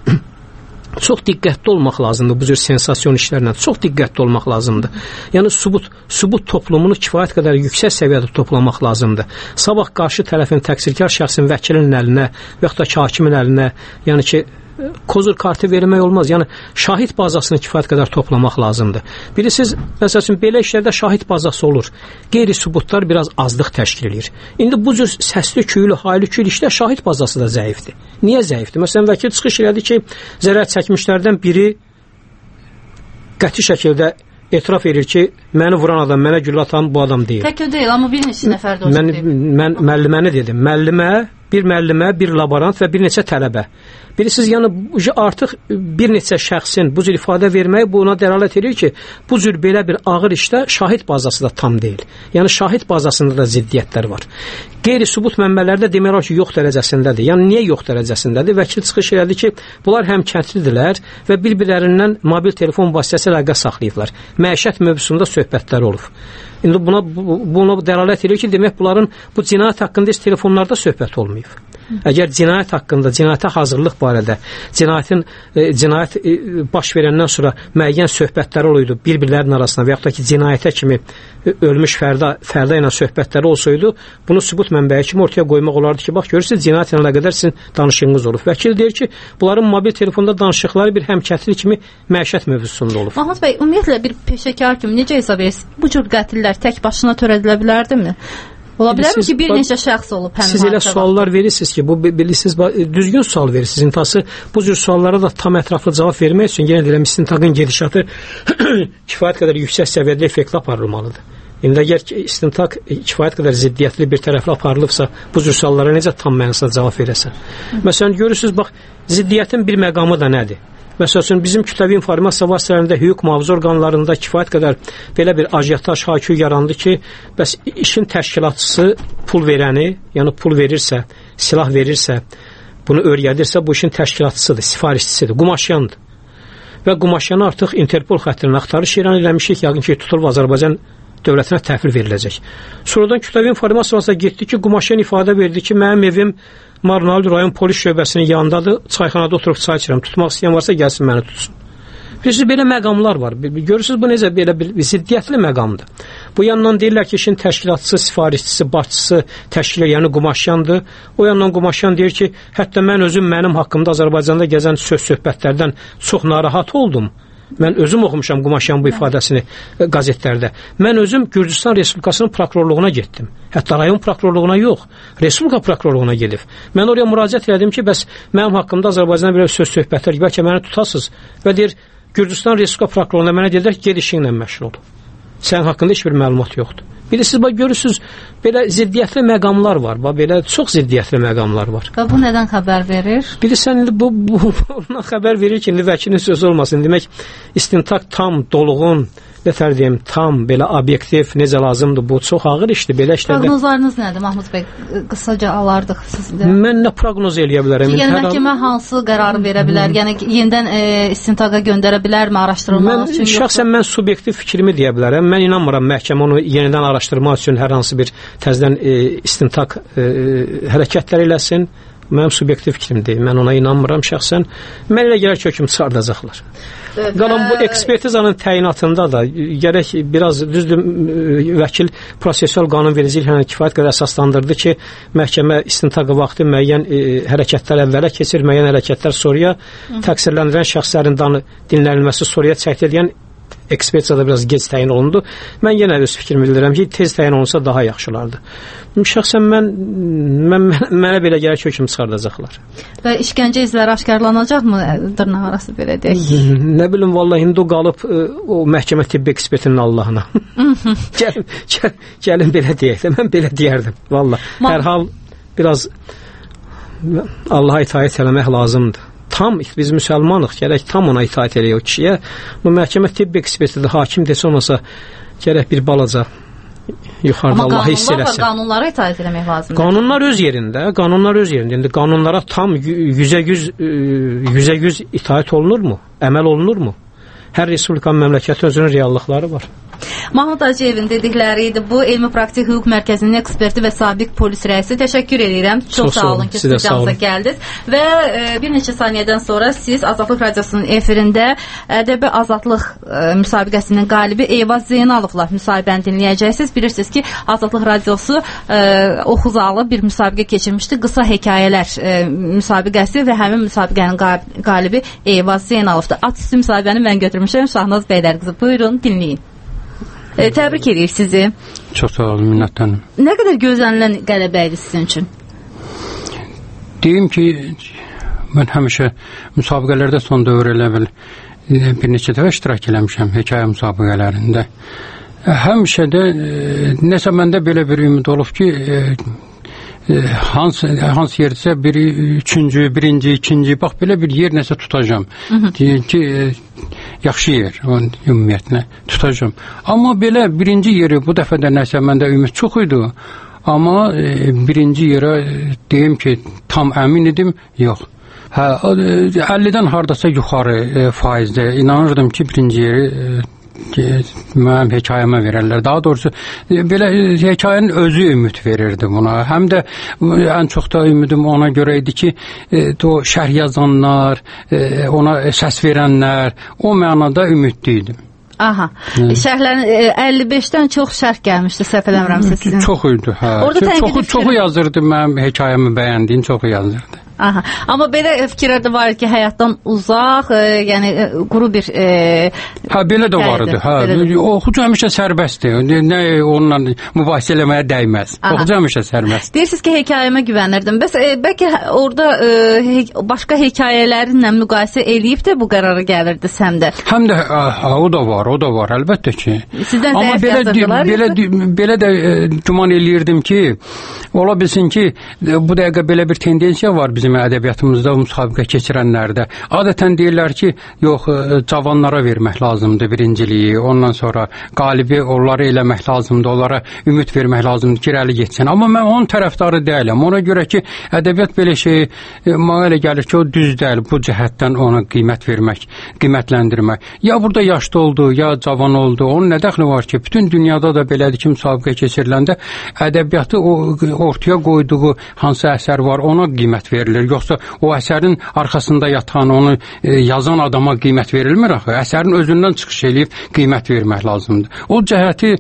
Çox diqqətli olmaq lazımdır bu cür sensasiyon işlərlə, çox diqqətli olmaq lazımdır. Yəni, sübut toplumunu kifayət qədər yüksək səviyyədə toplamaq lazımdır. Sabah qarşı tərəfin təqsirkar şəxsin vəkilin əlinə və yaxud da hakimin əlinə, yəni ki, kozur kartı vermək olmaz. Yəni, şahid bazasını kifayət qədər toplamaq lazımdır. Bilirsiniz, məsələn, belə işlərdə şahid bazası olur. Qeyri-sübutlar biraz azlıq təşkil edir. İndi bu cür səsli küylü, hayli küylü işlər şahid bazası da zəifdir. Niyə zəifdir? Məsələn, vəkil çıxış elədi ki, zərər çəkmişlərdən biri qəti şəkildə etiraf edir ki, məni vuran adam, mənə güllə atan bu adam deyil. Tək o deyil, amma bir neçə nəfər də olsun deyil. Mən müəlliməni dedim. Bir müəllimə, bir laborant və bir neçə tələbə. Bilirsiniz, yəni artıq bir neçə şəxsin bu cür ifadə verməyi buna dəlalət edir ki, bu cür belə bir ağır işdə şahid bazası da tam deyil. Yəni şahid bazasında da ziddiyyətlər var. Qeyri-sübut mənbələrdə demək olar ki, yox dərəcəsindədir. Yəni niyə yox dərəcəsindədir? Vəkil çıxış elədi ki, bunlar həmkəndlidirlər və bir-birlərindən mobil telefon vasitəsilə əlaqə saxlayıblar. Məişət mövzusunda söhbətlər olub. İndi buna dəlalət edir ki, demək bunların bu cinayət haqqında heç telefonlarda söhbət olmayıb. Əgər cinayət haqqında, cinayətə hazırlıq barədə, cinayət baş verəndən sonra müəyyən söhbətləri olaydı bir-birlərinin arasında və yaxud da ki, cinayətə kimi ölmüş fərda ilə söhbətləri olsaydı, bunu sübut mənbəyi kimi ortaya qoymaq olardı ki, bax, görürsünüz, cinayətlə əlaqədar sizin danışığınız olub. Vəkil deyir ki, bunların mobil telefonda danışıqları bir həmkətli kimi məişət mövzusunda olub. Mahmud bəy, ümumiyyətlə bir peşəkar kimi necə hesab edirsiniz? Bu cür qətillər tək başına törədilə bilərdimi? Ola bilərmi ki, bir neçə şəxs olub həmin siz elə suallar verirsiniz ki, bu bilirsiniz, düzgün sual verirsiniz. İntihası bu cür suallara da tam ətraflı cavab vermək üçün yenə deyirəm, istintaqın gedişatı kifayət qədər yüksək səviyyədə effektli aparılmalıdır. İndi əgər istintaq kifayət qədər ziddiyyətli bir tərəfli aparılıbsa, bu cür suallara necə tam mənasında cavab verəsən? Məsələn, görürsünüz, bax, ziddiyyətin bir məqamı da nədir? Məsəl üçün, bizim kütləvi informasiya vasitələrində, hüquq mühafizə orqanlarında kifayət qədər belə bir ajiyataj hakimi yarandı ki, bəs işin təşkilatçısı pul verəni, yəni pul verirsə, silah verirsə, bunu öyrədirsə, bu işin təşkilatçısıdır, sifarişçisidir, Qumaşyandır. Və Qumaşyanı artıq Interpol xəttindən axtarış elan eləmişik, yəqin ki, tutulub Azərbaycan dövlətinə təhvil veriləcək. Sonradan kütləvi informasiya getdi ki, Qumaşyan ifadə verdi ki, mənim evim Marnalı rayon polis şöbəsinin yanındadır, çayxanada oturub çay içirəm, tutmaq istəyən varsa gəlsin məni tutsun. Bilirsiniz, belə məqamlar var. Görürsünüz, bu necə belə bir ziddiyyətli məqamdır. Bu yandan deyirlər ki, işin təşkilatçısı, sifarişçisi, başçısı təşkil yəni Qumaşyandır. O yandan Qumaşyan deyir ki, hətta mən özüm mənim haqqımda Azərbaycanda gəzən söz-söhbətlərdən çox narahat oldum. Mən özüm oxumuşam Qumaşyan bu ifadəsini qəzetlərdə. Mən özüm Gürcüstan Respublikasının prokurorluğuna getdim. Hətta rayon prokurorluğuna yox, Respublika prokurorluğuna gedib. Mən oraya müraciət elədim ki, bəs mənim haqqımda Azərbaycanda belə söz-söhbətlər, bəlkə məni tutasınız. Və deyir, Gürcüstan Respublika prokurorluğuna mənə dedilər ki, ged işinlə məşğul ol. Sənin haqqında heç bir məlumat yoxdur. Bilirsiniz, görürsünüz, belə ziddiyyətli məqamlar var, belə çox ziddiyyətli məqamlar var. Və bu nədən xəbər verir? Bilirsən, bundan xəbər verir ki, indi vəkilin sözü olmasın. Demək, istintaq tam, doluğun, nətər deyim, tam, belə obyektiv, necə lazımdır, bu çox ağır işdir. Belə işlərdə... Proqnozlarınız nədir, Mahmud bəy? Qısaca alardıq sizdə. Mən nə proqnoz eləyə bilərəm? Yəni, məhkəmə hansı qərarı verə bilər? Yəni, yenidən istintaqa göndərə bilərmi, araşdırılmaq üçün? Şəxsən mən subyektiv fikrimi deyə bilərəm. Mən inanmıram məhkəmə onu yenidən araşdırmaq üçün hər hansı bir təzədən istintaq hərəkətlər eləsin. Mənim subyektiv fikrimdir. Mən ona inanmıram şəxsən. Mən elə gələr ki, hökm çıxardacaqlar. Qalan bu ekspertizanın təyinatında da gərək biraz düzdür, vəkil prosessual qanunvericiliklə kifayət qədər əsaslandırdı ki, məhkəmə istintaqı vaxtı müəyyən hərəkətlər əvvələ keçir, müəyyən hərəkətlər sonraya, təqsirləndirilən şəxslərin dinlənilməsi sonraya çəkdi deyən ekspertizada biraz gec təyin olundu. Mən yenə öz fikrimi bildirəm ki, tez təyin olunsa daha yaxşılardı. Şəxsən mənə belə gəlir ki, hökm çıxardacaqlar. Və işgəncə izləri aşkarlanacaqmı dırnaq arası belə deyək? Nə bilim, vallahi indi o qalıb o məhkəmə tibbi ekspertinin Allahına. Gəlin belə deyək də, mən belə deyərdim. Vallahi, hər hal biraz Allaha itaət eləmək lazımdır. Tam, biz müsəlmanıq, gərək tam ona itaət eləyək o kişiyə. Bu məhkəmə tibbi ekspertidir, hakim desə olmasa, gərək bir balaca yuxarıda Allahı hiss eləsin. Amma qanunlara itaət eləmək lazımdır. Qanunlar öz yerində. İndi qanunlara tam 100% itaət olunurmu? Əməl olunurmu? Hər respublikanın məmləkəti özünün reallıqları var. Mahmud Hacıyevin dedikləri idi. Bu Elmi Praktik Hüquq Mərkəzinin eksperti və sabiq polis rəisi. Təşəkkür edirəm. Çox sağ olun ki, studiyamıza gəldiniz. Və bir neçə saniyədən sonra siz Azadlıq Radiosunun efirində ədəbi azadlıq müsabiqəsinin qalibi Eyvaz Zeynalovla müsahibəni dinləyəcəksiniz. Bilirsiniz ki, Azadlıq Radiosu oxuzalı bir müsabiqə keçirmişdi. Qısa hekayələr müsabiqəsi və həmin müsabiqənin qalibi Eyvaz Zeynalovdur. At üstü müsahibəni mən götürmüşəm. Şahnaz Beylər qızı. Buyurun, dinləyin. Təbrik edir sizi. Çox sağ olun, minnətdaram. Nə qədər gözlənilən qələbə idi sizin üçün? Deyim ki, mən həmişə müsabiqələrdə son dövr elə bir neçə dəfə iştirak eləmişəm hekayə müsabiqələrində. Həmişə də nəsə məndə belə bir ümid olub ki, hansı yerdirsə birinci, ikinci, bax belə bir yer nəsə tutacam. Deyir ki, yaxşı yer, ümumiyyətlə tutacam. Amma belə birinci yeri bu dəfə də nəsə məndə ümid çox idi. Amma birinci yerə deyim ki, tam əmin idim, yox. 50-dən hardasa yuxarı faizdə inanırdım ki, birinci yeri mənim hekayəmə verərlər. Daha doğrusu, belə hekayənin özü ümid verirdi buna. Həm də ən çox da ümidim ona görə idi ki, o şərh yazanlar, ona səs verənlər, o mənada ümidli idim. Aha. Şərhlərin 55-dən çox şərh gəlmişdi, səhv eləmirəmsə sizin. Çox idi, hə. Çoxu yazırdı, mənim hekayəmi bəyəndiyin çoxu yazırdı. Aha. Amma belə fikirlər də var ki, həyatdan uzaq, yəni quru bir belə də var idi. Oxucu həmişə sərbəstdir. Nə onunla mübahisə eləməyə dəyməz. Oxucu həmişə sərbəst. Deyirsiniz ki, hekayəmə güvənirdim. Bəs bəlkə orada başqa hekayələrlə müqayisə eləyib də bu qərara gəlirdi səmdə. Həm də o da var, əlbəttə ki. Sizdən zəif yazırdılar. Belə də güman eləyirdim ki, ola bilsin ki, bu dəqiqə belə bir tendensiya var bizim ədəbiyyatımızda, müsabiqə keçirənlərdə. Adətən deyirlər ki, yox, cavanlara vermək lazımdır birinciliyi, ondan sonra qalibi onları eləmək lazımdır, onlara ümid vermək lazımdır ki, irəli getsin. Amma mən onun tərəfdarı deyiləm. Ona görə ki, ədəbiyyat belə şey, mənə elə gəlir ki, o düz deyil, bu cəhətdən ona qiymət vermək, qiymətləndirmək. Ya burada yaşlı oldu, ya cavan oldu, onun nə dəxli var ki, bütün dünyada da belədir ki, müsabiqə keçiriləndə ədəbiyyatı ortaya qoyduğu hansı əsər var, ona qiymət verilir. Yoxsa o əsərin arxasında yatan, onu yazan adama qiymət verilmir axı. Əsərin özündən çıxış eləyib qiymət vermək lazımdır. O cəhəti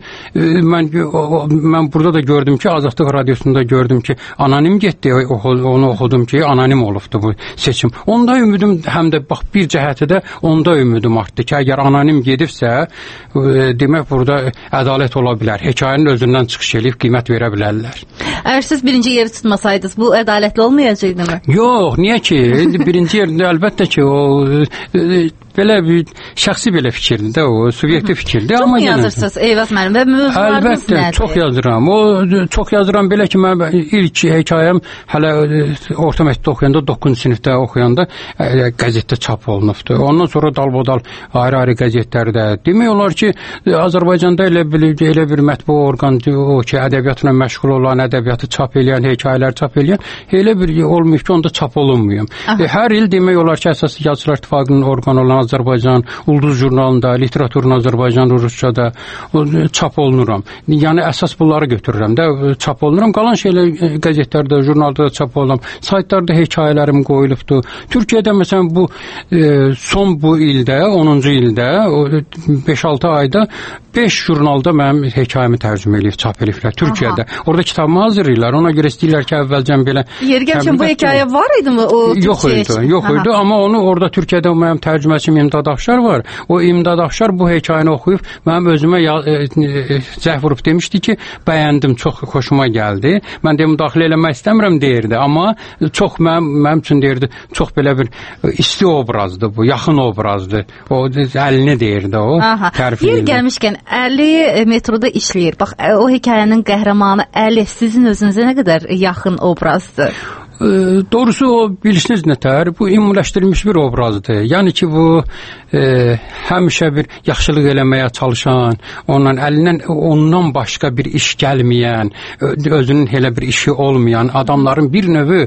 mən burada da gördüm ki, Azadlıq Radiosunda gördüm ki, anonim getdi, onu oxudum ki, anonim olubdu bu seçim. Onda ümidim, həm də bax bir cəhəti də onda ümidim artdı ki, əgər anonim gedibsə, demək burada ədalət ola bilər. Hekayənin özündən çıxış eləyib qiymət verə bilərlər. Əgər siz birinci yeri tutmasaydınız, bu ədalətli olmayacaqdı mı? Yox, niyə ki? Birinci yerdə əlbəttə ki, o belə bir şəxsi belə fikirdir də, o subyektiv fikirdir. Çox mu yazırsınız Eyvaz müəllim və mövzularınız nədir? Əlbəttə, çox yazıram. Çox yazıram belə ki, mən ilk hekayəm hələ orta məktəbdə oxuyanda, 9-cu sinifdə oxuyanda qəzetdə çap olunubdu. Ondan sonra dalbadal ayrı-ayrı qəzetlərdə. Demək olar ki, Azərbaycanda elə bir mətbu orqan o ki, ədəbiyyatla məşğul olan, ədəbiyyatı çap eləyən, hekayələr çap eləyən, elə bir olmuyor ki, onda çap olunmuyor. Hər il demək olar ki, əsas Yazıçılar İttifaqının orqanı olan Azərbaycan Ulduz jurnalında, Literaturun Azərbaycan Rusçada çap olunuram. Yəni əsas bunları götürürəm də, çap olunuram. Qalan şeylər qəzetlərdə, jurnalda da çap olunuram. Saytlarda hekayələrim qoyulubdu. Türkiyədə məsələn bu son bu ildə, 10-cu ildə, 5-6 ayda 5 jurnalda mənim hekayəmi tərcümə eləyib, çap eləyiblər Türkiyədə. Orada kitabımı hazırlayırlar. Ona görə istəyirlər ki, əvvəlcən belə Yeri gəlmişəm, bu hekayə var idi mi o Türkiyədə? Yox idi, amma onu orada Türkiyədə mənim tərcüməçim İmdad Afşar var. O İmdad Afşar bu hekayəni oxuyub mənim özümə zəh vurub demişdi ki, bəyəndim, çox xoşuma gəldi. Mən də müdaxilə eləmək istəmirəm deyirdi, amma çox mənim üçün deyirdi, çox belə bir isti obrazdır bu, yaxın obrazdır. O əlini deyirdi o. Yer gəlmişkən Əli metroda işləyir. Bax, o hekayənin qəhrəmanı Əli sizin özünüzə nə qədər yaxın obrazdır? Doğrusu o bilirsiniz nətər, bu ümumiləşdirilmiş bir obrazdır. Yəni ki, bu həmişə bir yaxşılıq eləməyə çalışan, ondan başqa bir iş gəlməyən, özünün elə bir işi olmayan adamların bir növü,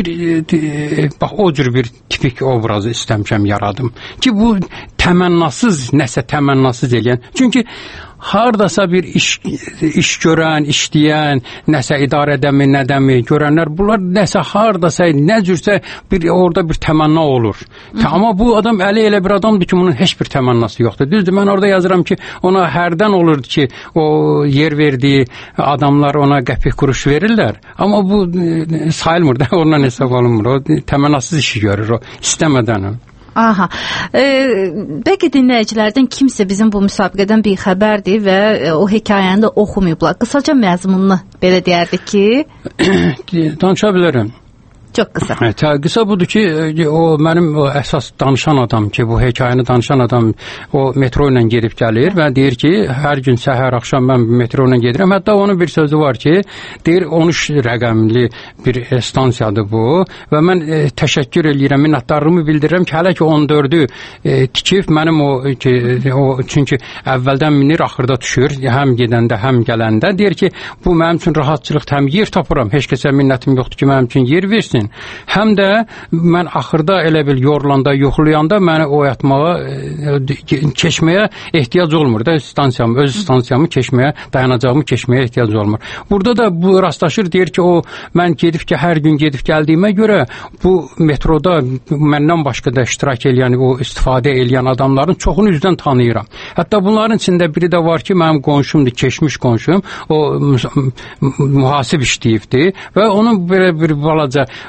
bax o cür bir tipik obrazı istəmişəm yaradım. Ki bu təmənnasız, nəsə təmənnasız eləyən. Çünki hardasa bir iş görən, işləyən, nəsə idarədəmi, nədəmi görənlər, bunlar nəsə hardasa, nə cürsə orada bir təmənna olur. Amma bu adam elə bir adamdır ki, bunun heç bir təmənnası yoxdur. Düzdür, mən orada yazıram ki, ona hərdən olurdu ki, o yer verdiyi adamlar ona qəpik kuruş verirlər. Amma bu sayılmır da, ondan hesab olunmur. O təmənnasız işi görür, o istəmədən. Aha. Bəlkə dinləyicilərdən kimsə bizim bu müsabiqədən bir xəbərdir və o hekayəni də oxumayıblar. Qısaca məzmununu belə deyərdik ki... Danışa bilərəm. Çox qısa. Qısa budur ki, o mənim əsas danışan adam ki, bu hekayəni danışan adam o metro ilə gedib gəlir və deyir ki, hər gün səhər axşam mən metro ilə gedirəm. Hətta onun bir sözü var ki, deyir 13 rəqəmli bir stansiyadır bu və mən təşəkkür eləyirəm, minnətdarlığımı bildirirəm ki, hələ ki 14-ü tikib mənim çünki əvvəldən minir, axırda düşür, həm gedəndə, həm gələndə. Deyir ki, bu mənim üçün rahatçılıqdır, həm yer tapıram, heç kəsə minnətim yoxdur ki, mənim üçün yer versin. Həm də mən axırda elə bil yorulanda, yoxlayanda məni oyatmağa, keçməyə ehtiyac olmur da stansiyamı, öz stansiyamı keçməyə, dayanacağımı keçməyə ehtiyac olmur. Burada da bu rastlaşır, deyir ki, mən hər gün gedib gəldiyimə görə bu metroda məndən başqa da iştirak eləyən, o istifadə eləyən adamların çoxunu üzdən tanıyıram. Hətta bunların içində biri də var ki, mənim qonşumdur, keçmiş qonşum, o mühasib işləyibdi və onun belə bir balaca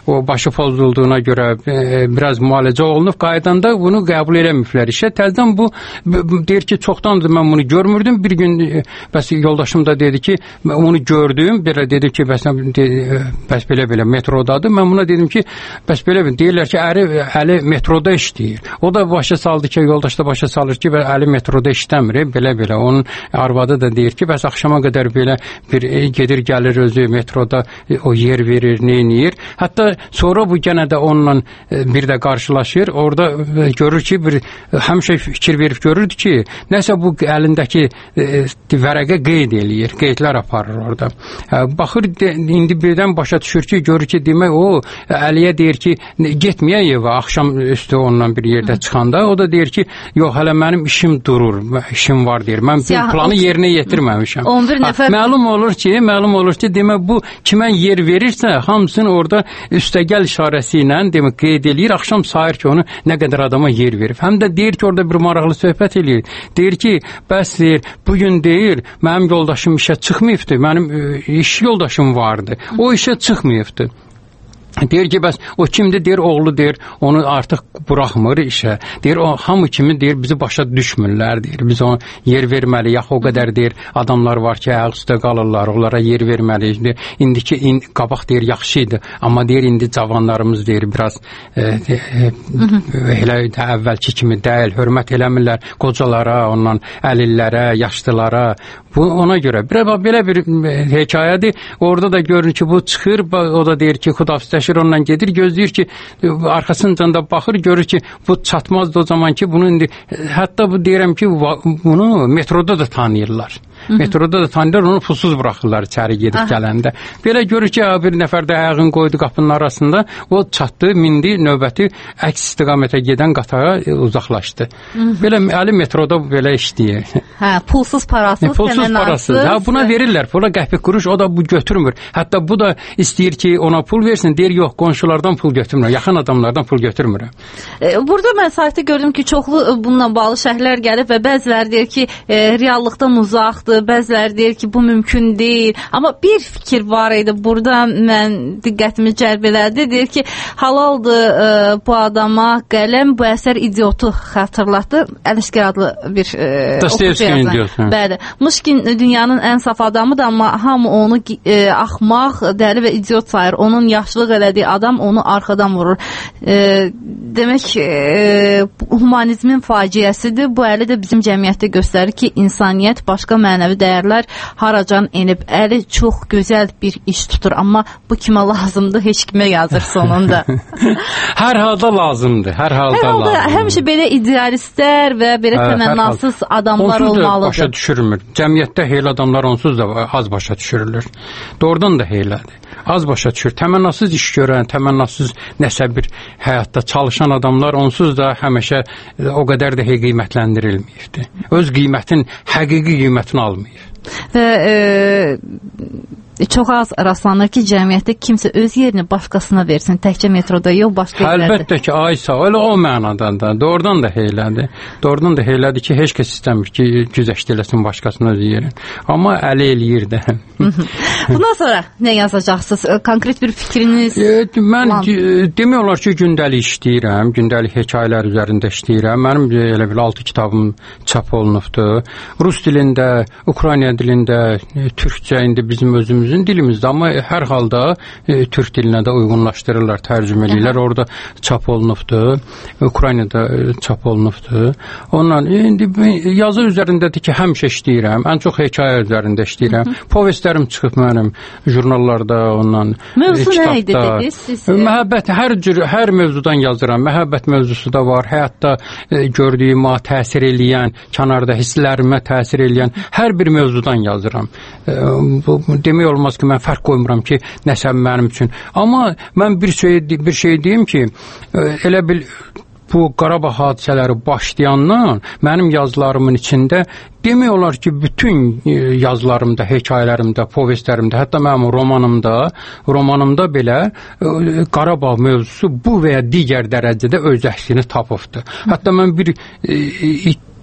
o başı pozulduğuna görə biraz müalicə olunub, qaydanda bunu qəbul eləməyiblər işə. Təzədən bu deyir ki, çoxdandır mən bunu görmürdüm. Bir gün bəs yoldaşım da dedi ki, onu gördüm, belə dedi ki, bəs belə metrodadır. Mən buna dedim ki, bəs belə deyirlər ki, əli metroda işləyir. O da başa saldı ki, yoldaş da başa salır ki, əli metroda işləmir, belə. Onun arvadı da deyir ki, bəs axşama qədər belə bir gedir gəlir özü metroda o yer verir, neyir. Hətta sonra bu yenə də onunla bir də qarşılaşır. Orada görür ki, həmişə fikir verib görürdü ki, nəsə bu əlindəki vərəqə qeyd eləyir, qeydlər aparır orada. Baxır, indi birdən başa düşür ki, görür ki, demək o Əliyə deyir ki, getməyək evə, axşam üstü ondan bir yerdə çıxanda, o da deyir ki, yox, hələ mənim işim durur, işim var deyir, mən bu planı yerinə yetirməmişəm. 11 nəfər. Məlum olur ki, demək bu kimə yer verirsə, hamısını orada üstəgəl işarəsi ilə demək qeyd eləyir, axşam sayır ki, onu nə qədər adama yer verib. Həm də deyir ki, orada bir maraqlı söhbət eləyir. Deyir ki, bəs deyir, bugün deyir, mənim yoldaşım işə çıxmayıbdı, mənim iş yoldaşım vardı, o işə çıxmayıbdı. Deyir ki, bəs o kimdir? Deyir, oğlu deyir, onu artıq buraxmır işə. Deyir, o hamı kimi deyir, bizi başa düşmürlər, deyir. Biz ona yer verməliyik. O qədər deyir, adamlar var ki, ayaq üstə qalırlar, onlara yer verməliyik. İndiki qabaq deyir, yaxşı idi. Amma deyir, indi cavanlarımız deyir, biraz elə əvvəlki kimi deyil, hörmət eləmirlər qocalara, ondan əlillərə, yaşlılara. Bu ona görə belə bir hekayədir. Orada da görün ki, bu çıxır, o da deyir ki, xudafizləşir, onunla gedir, gözləyir ki, arxasıncan da baxır, görür ki, bu çatmazdı o zaman ki, bunu indi, hətta bu deyirəm ki, bunu metroda da tanıyırlar. Metroda da tanıyırlar, onu pulsuz buraxırlar içəri gedib gələndə. Belə görür ki, bir nəfər də ayağını qoydu qapının arasında, o çatdı, mindi, növbəti əks istiqamətə gedən qatara uzaqlaşdı. Belə əli metroda belə işləyir. Hə, pulsuz parasız, parasız. Ha, buna verirlər, pula qəpik kuruş, o da bu götürmür. Hətta bu da istəyir ki, ona pul versin, deyir, yox, qonşulardan pul götürmür, yaxın adamlardan pul götürmür. Burada mən saytda gördüm ki, çoxlu bununla bağlı şərhlər gəlib və bəziləri deyir ki, reallıqdan uzaqdır, bəziləri deyir ki, bu mümkün deyil. Amma bir fikir var idi, burada mən diqqətimi cəlb elədi, deyir ki, halaldır bu adama qələm, bu əsər idiotu xatırlatdı. Əlişkər adlı bir oxucu yazan. Bəli. Muşkin dünyanın ən saf adamıdır, amma hamı onu axmaq, dəli və idiot sayır. Onun yaşlıq elədiyi adam onu arxadan vurur. Demək, humanizmin faciəsidir. Bu əli də bizim cəmiyyətdə göstərir ki, insaniyyət, başqa mənəvi dəyərlər haracan enib. Əli çox gözəl bir iş tutur, amma bu kimə lazımdır, heç kimə yazır sonunda. Hər halda lazımdır, hər halda həmişə belə idealistlər və belə təmənnasız adamlar olmalıdır. Başa düşürmür. Cəmiyyətdə heyl adamlar onsuz da az başa düşürülür. Doğrudan da heylədir. Az başa düşür. Təmənnasız iş görən, təmənnasız nəsə bir həyatda çalışan adamlar onsuz da həmişə o qədər də qiymətləndirilməyibdir. Öz qiymətin, həqiqi qiymətini almayıb. Və çox az rastlanır ki, cəmiyyətdə kimsə öz yerini başqasına versin, təkcə metroda yox, başqa yerlərdə. Əlbəttə ki, aysa, elə o mənadan da, doğrudan da heylədir. Doğrudan da heylədir ki, heç kəs istəmir ki, güzəşt eləsin başqasına öz yerin. Amma əli eləyir də. Bundan sonra nə yazacaqsınız? Konkret bir fikriniz? Mən demək olar ki, gündəlik işləyirəm, gündəlik hekayələr üzərində işləyirəm. Mənim elə bir 6 kitabım çap olunubdur. Rus dilində, Ukrayna dilində, türkcə, indi bizim özümüzün dilimizdə, amma hər halda türk dilinə də uyğunlaşdırırlar, tərcümə edirlər. Orada çap olunubdur. Ukraynada çap olunubdur. Ondan indi yazı üzərindədir ki, həmişə işləyirəm. Ən çox hekayə üzərində işləyirəm. Povestlərim çıxıb mənim jurnallarda, ondan mövzu nə idi dediniz? Məhəbbət, hər mövzudan yazıram. Məhəbbət mövzusu da var. Həyatda gördüyüm, təsir eləyən, kənarda hisslərimə təsir eləyən hər bir mövzudan yazıram. Demək olmaz ki, mən fərq qoymuram ki, nəsə mənim üçün. Amma mən bir şey deyim ki, elə bil bu Qarabağ hadisələri başlayandan mənim yazılarımın içində demək olar ki, bütün yazılarımda, hekayələrimdə, povestlərimdə, hətta mənim romanımda belə Qarabağ mövzusu bu və ya digər dərəcədə öz əksini tapıbdır. Hətta mən bir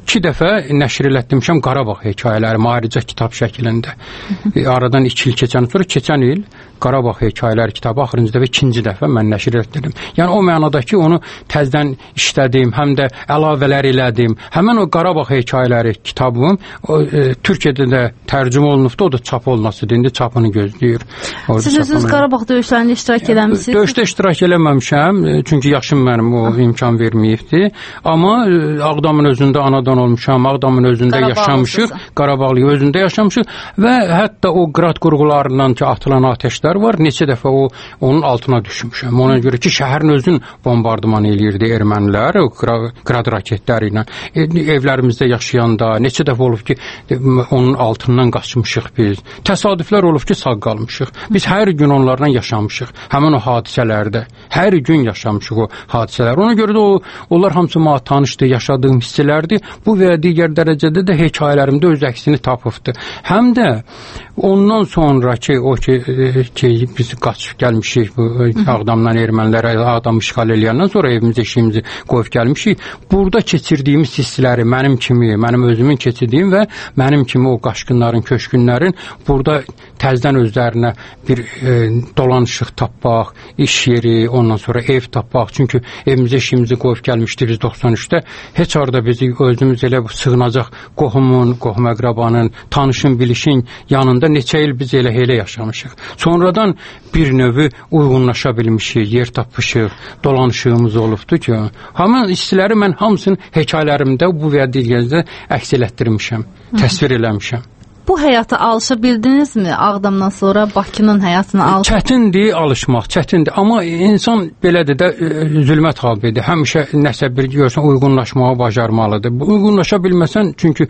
2 dəfə nəşr elətdirmişəm Qarabağ hekayələri ayrıca kitab şəklində. Aradan 2 il keçəndən sonra keçən il Qarabağ hekayələri kitabı axırıncı dəfə 2-ci dəfə mən nəşr etdirdim. Yəni o mənada ki, onu təzədən işlədim, həm də əlavələr elədim. Həmin o Qarabağ hekayələri kitabım Türkiyədə də tərcümə olunubdu, o da çap olunmasıdır. İndi çapını gözləyir. Siz özünüz Qarabağ döyüşlərində iştirak eləmisiniz? Döyüşdə iştirak eləməmişəm, çünki yaşım mənim o imkan verməyibdi. Amma Ağdamın özündə anadan olmuşam, Ağdamın özündə yaşamışıq, Qarabağlı özündə yaşamışıq və hətta o qrad qurğularından ki, atılan atəşlər var, neçə dəfə onun altına düşmüşəm. Ona görə ki, şəhərin özünü bombardıman eləyirdi ermənilər, qrad raketləri ilə. Evlərimizdə yaşayanda neçə dəfə olub ki, onun altından qaçmışıq biz. Təsadüflər olub ki, sağ qalmışıq. Biz hər gün onlardan yaşamışıq. Həmin o hadisələrdə. Hər gün yaşamışıq o hadisələr. Ona görə də onlar hamısı mənə tanışdı, yaşadığım hissələrdir. Bu və ya digər dərəcədə də hekayələrimdə öz əksini tapıbdı. Həm də ondan sonraki o ki biz qaçıb gəlmişik bu Ağdamdan ermənilərə Ağdamı işğal eləyəndən sonra evimizi, eşiyimizi qoyub gəlmişik. Burada keçirdiyimiz hissləri mənim özümün keçirdiyim və mənim kimi o qaçqınların, köçkünlərin burada təzədən özlərinə bir dolanışıq tapmaq, iş yeri, ondan sonra ev tapmaq. Çünki evimizi, eşiyimizi qoyub gəlmişdik biz 93-də. Heç orada bizi özümüz elə sığınacaq qohumun, qohum əqrabanın, tanışın, bilişin yanında neçə il biz elə yaşamışıq. Sonradan bir növü uyğunlaşa bilmişik, yer tapmışıq, dolanışığımız olubdu ki, həmin hissləri mən hamısını hekayələrimdə bu və digərdə əks elətdirmişəm, təsvir eləmişəm. Bu həyata alışa bildinizmi? Ağdamdan sonra Bakının həyatına alışa... Çətindir alışmaq, çətindir. Amma insan belədir də zülmə tabidir. Həmişə nəsə bir görsən uyğunlaşmağa bacarmalıdır. Uyğunlaşa bilməsən, çünki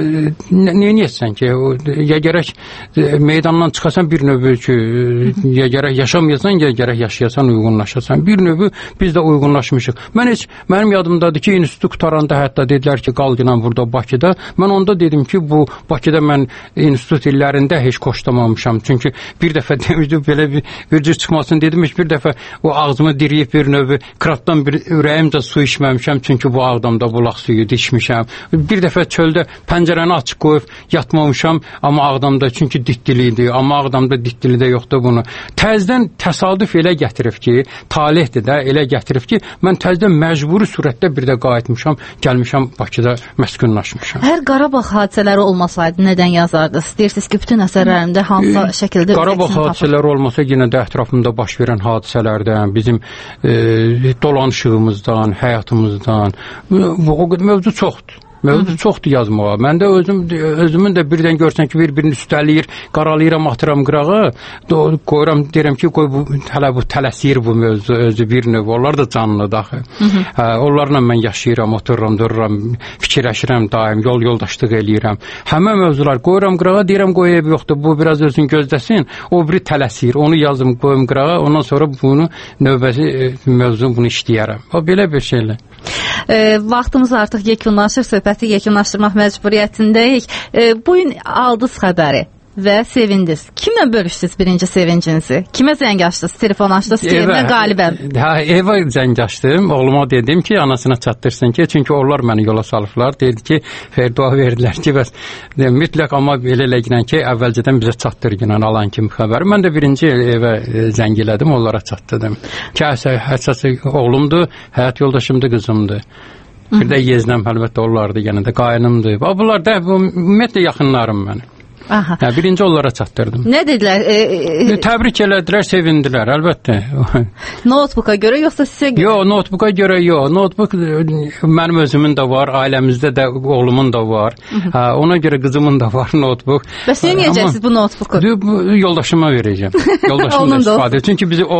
neyəsən ki, ya gərək meydandan çıxasan bir növü ki, ya gərək yaşamayasan, ya gərək yaşayasan, uyğunlaşasan. Bir növü biz də uyğunlaşmışıq. Mənim yadımdadır ki, institutu qutaranda hətta dedilər ki, qal gələn burada Bakıda. Mən onda dedim ki, bu Bakıda mən institut illərində heç xoşlamamışam. Çünki bir dəfə demişdim, belə bir cür çıxmasın dedim, bir dəfə o ağzımı diriyib bir növü kratdan bir ürəyimcə su içməmişəm, çünki bu Ağdamda bulaq suyu içmişəm. Bir dəfə çöldə pəncərəni açıq qoyub yatmamışam, amma Ağdamda çünki ditdili idi, amma Ağdamda ditdili də yoxdur bunu. Təzədən təsadüf elə gətirib ki, talihdir də elə gətirib ki, mən təzədən məcburi surətdə bir də qayıtmışam, gəlmişəm Bakıda məskunlaşmışam. Hər Qarabağ hadisələri olmasaydı nədən yazardınız? Deyirsiniz ki, bütün əsərlərimdə hansı şəkildə... Qarabağ hadisələri olmasa yenə də ətrafımda baş verən hadisələrdən, bizim dolanışığımızdan, həyatımızdan, o qədər mövzu çoxdur. Mövzu çoxdur yazmağa. Mən də özümün də birdən görsən ki, bir-birini üstələyir, qaralayıram, atıram qırağa, qoyuram, deyirəm ki, hələ bu tələsir bu mövzu, özü bir növ, onlar da canlıdır axı. Onlarla mən yaşayıram, otururam, dururam, fikirləşirəm daim, yoldaşlıq eləyirəm. Həmən mövzular qoyuram qırağa, deyirəm, qoy ev yoxdur, bu biraz özün gözləsin, o biri tələsir, onu yazım, qoyum qırağa, ondan sonra bunu növbəsi mövzu bunu işləyərəm. O belə bir şeylər. Vaxtımız artıq yekunlaşır, söhbəti yekunlaşdırmaq məcburiyyətindəyik. Bugün aldınız xəbəri və sevindiniz. Kimlə bölüşdünüz birinci sevincinizi? Kimə zəng açdınız? Telefon açdınız ki, mən qalibəm. Evə zəng açdım. Oğluma dedim ki, anasına çatdırsın ki, çünki onlar məni yola salıblar. Dedi ki, dua verdilər ki, bəs mütləq amma elə ki, əvvəlcədən bizə çatdırgın alan kimi xəbəri. Mən də birinci evə zəng elədim, onlara çatdırdım. Ki, əsası oğlumdur, həyat yoldaşımdır, qızımdır. Bir də yeznəm əlbəttə onlardır, yenə də qayınımdır. Bunlar da ümumiyyətlə yaxınlarım mənim. Birinci onlara çatdırdım. Nə dedilər? Təbrik elədilər, sevindilər, əlbəttə. Notebooka görə, yoxsa sizə görə? Yox, notebooka görə yox. Notebook mənim özümün də var, ailəmizdə də oğlumun da var. Ona görə qızımın da var notebook. Bəs niyə yiyəcəksiniz bu notebooku? Yoldaşıma verəcəm. Yoldaşım da istifadə edir. Çünki bizi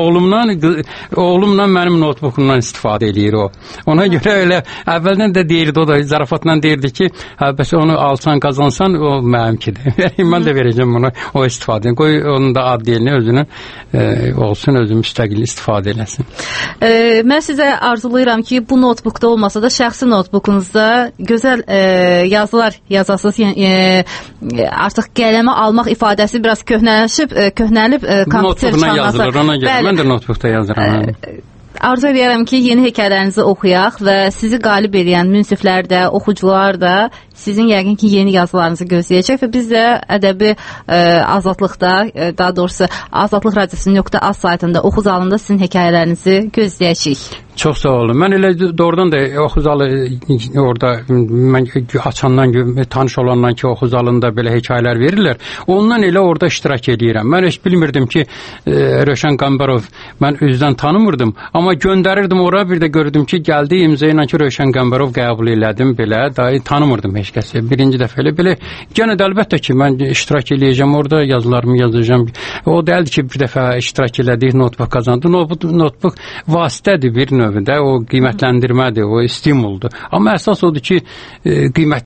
oğlumla mənim notebookumdan istifadə edir o. Ona görə elə əvvəldən də deyirdi, o da zarafatla deyirdi ki, bəs onu alsan, qazansan, o mənimkidir. Mən də verəcəm buna o istifadə. Qoy onun da adliyini özünün olsun, özü müstəqil istifadə eləsin. Mən sizə arzulayıram ki, bu notebookda olmasa da şəxsi notebookunuzda gözəl yazılar yazasınız. Artıq qələmə almaq ifadəsi biraz köhnəlib kompüter çağına yazılır, ona görə. Mən də notebookda yazıram. Arzu edirəm ki, yeni hekayələrinizi oxuyaq və sizi qalib edən münsiflər də, oxucular da sizin yəqin ki, yeni yazılarınızı gözləyəcək və biz də ədəbi azadlıqda, daha doğrusu Azadlıq Radiosu.az saytında oxu zalında sizin hekayələrinizi gözləyəcəyik. Çox sağ olun. Mən elə doğrudan da oxu zalı orada mən açandan, tanış olandan ki, oxu zalında belə hekayələr verirlər. Ondan elə orada iştirak edirəm. Mən heç bilmirdim ki, Rövşən Qəmbərov mən özdən tanımırdım, amma göndərirdim ora, bir də gördüm ki, gəldi imza ilə ki, Rövşən Qəmbərov qəbul elədim belə, daha tanımırdım heç kəsi. Birinci dəfə elə yenə də əlbəttə ki, mən iştirak eləyəcəm orada, yazılarımı yazacağam. O deyildi ki, bir dəfə iştirak elədik, notebook qazandı. Notebook vasitədir bir növdə, o qiymətləndirmədir, o stimuldur. Amma əsas odur ki,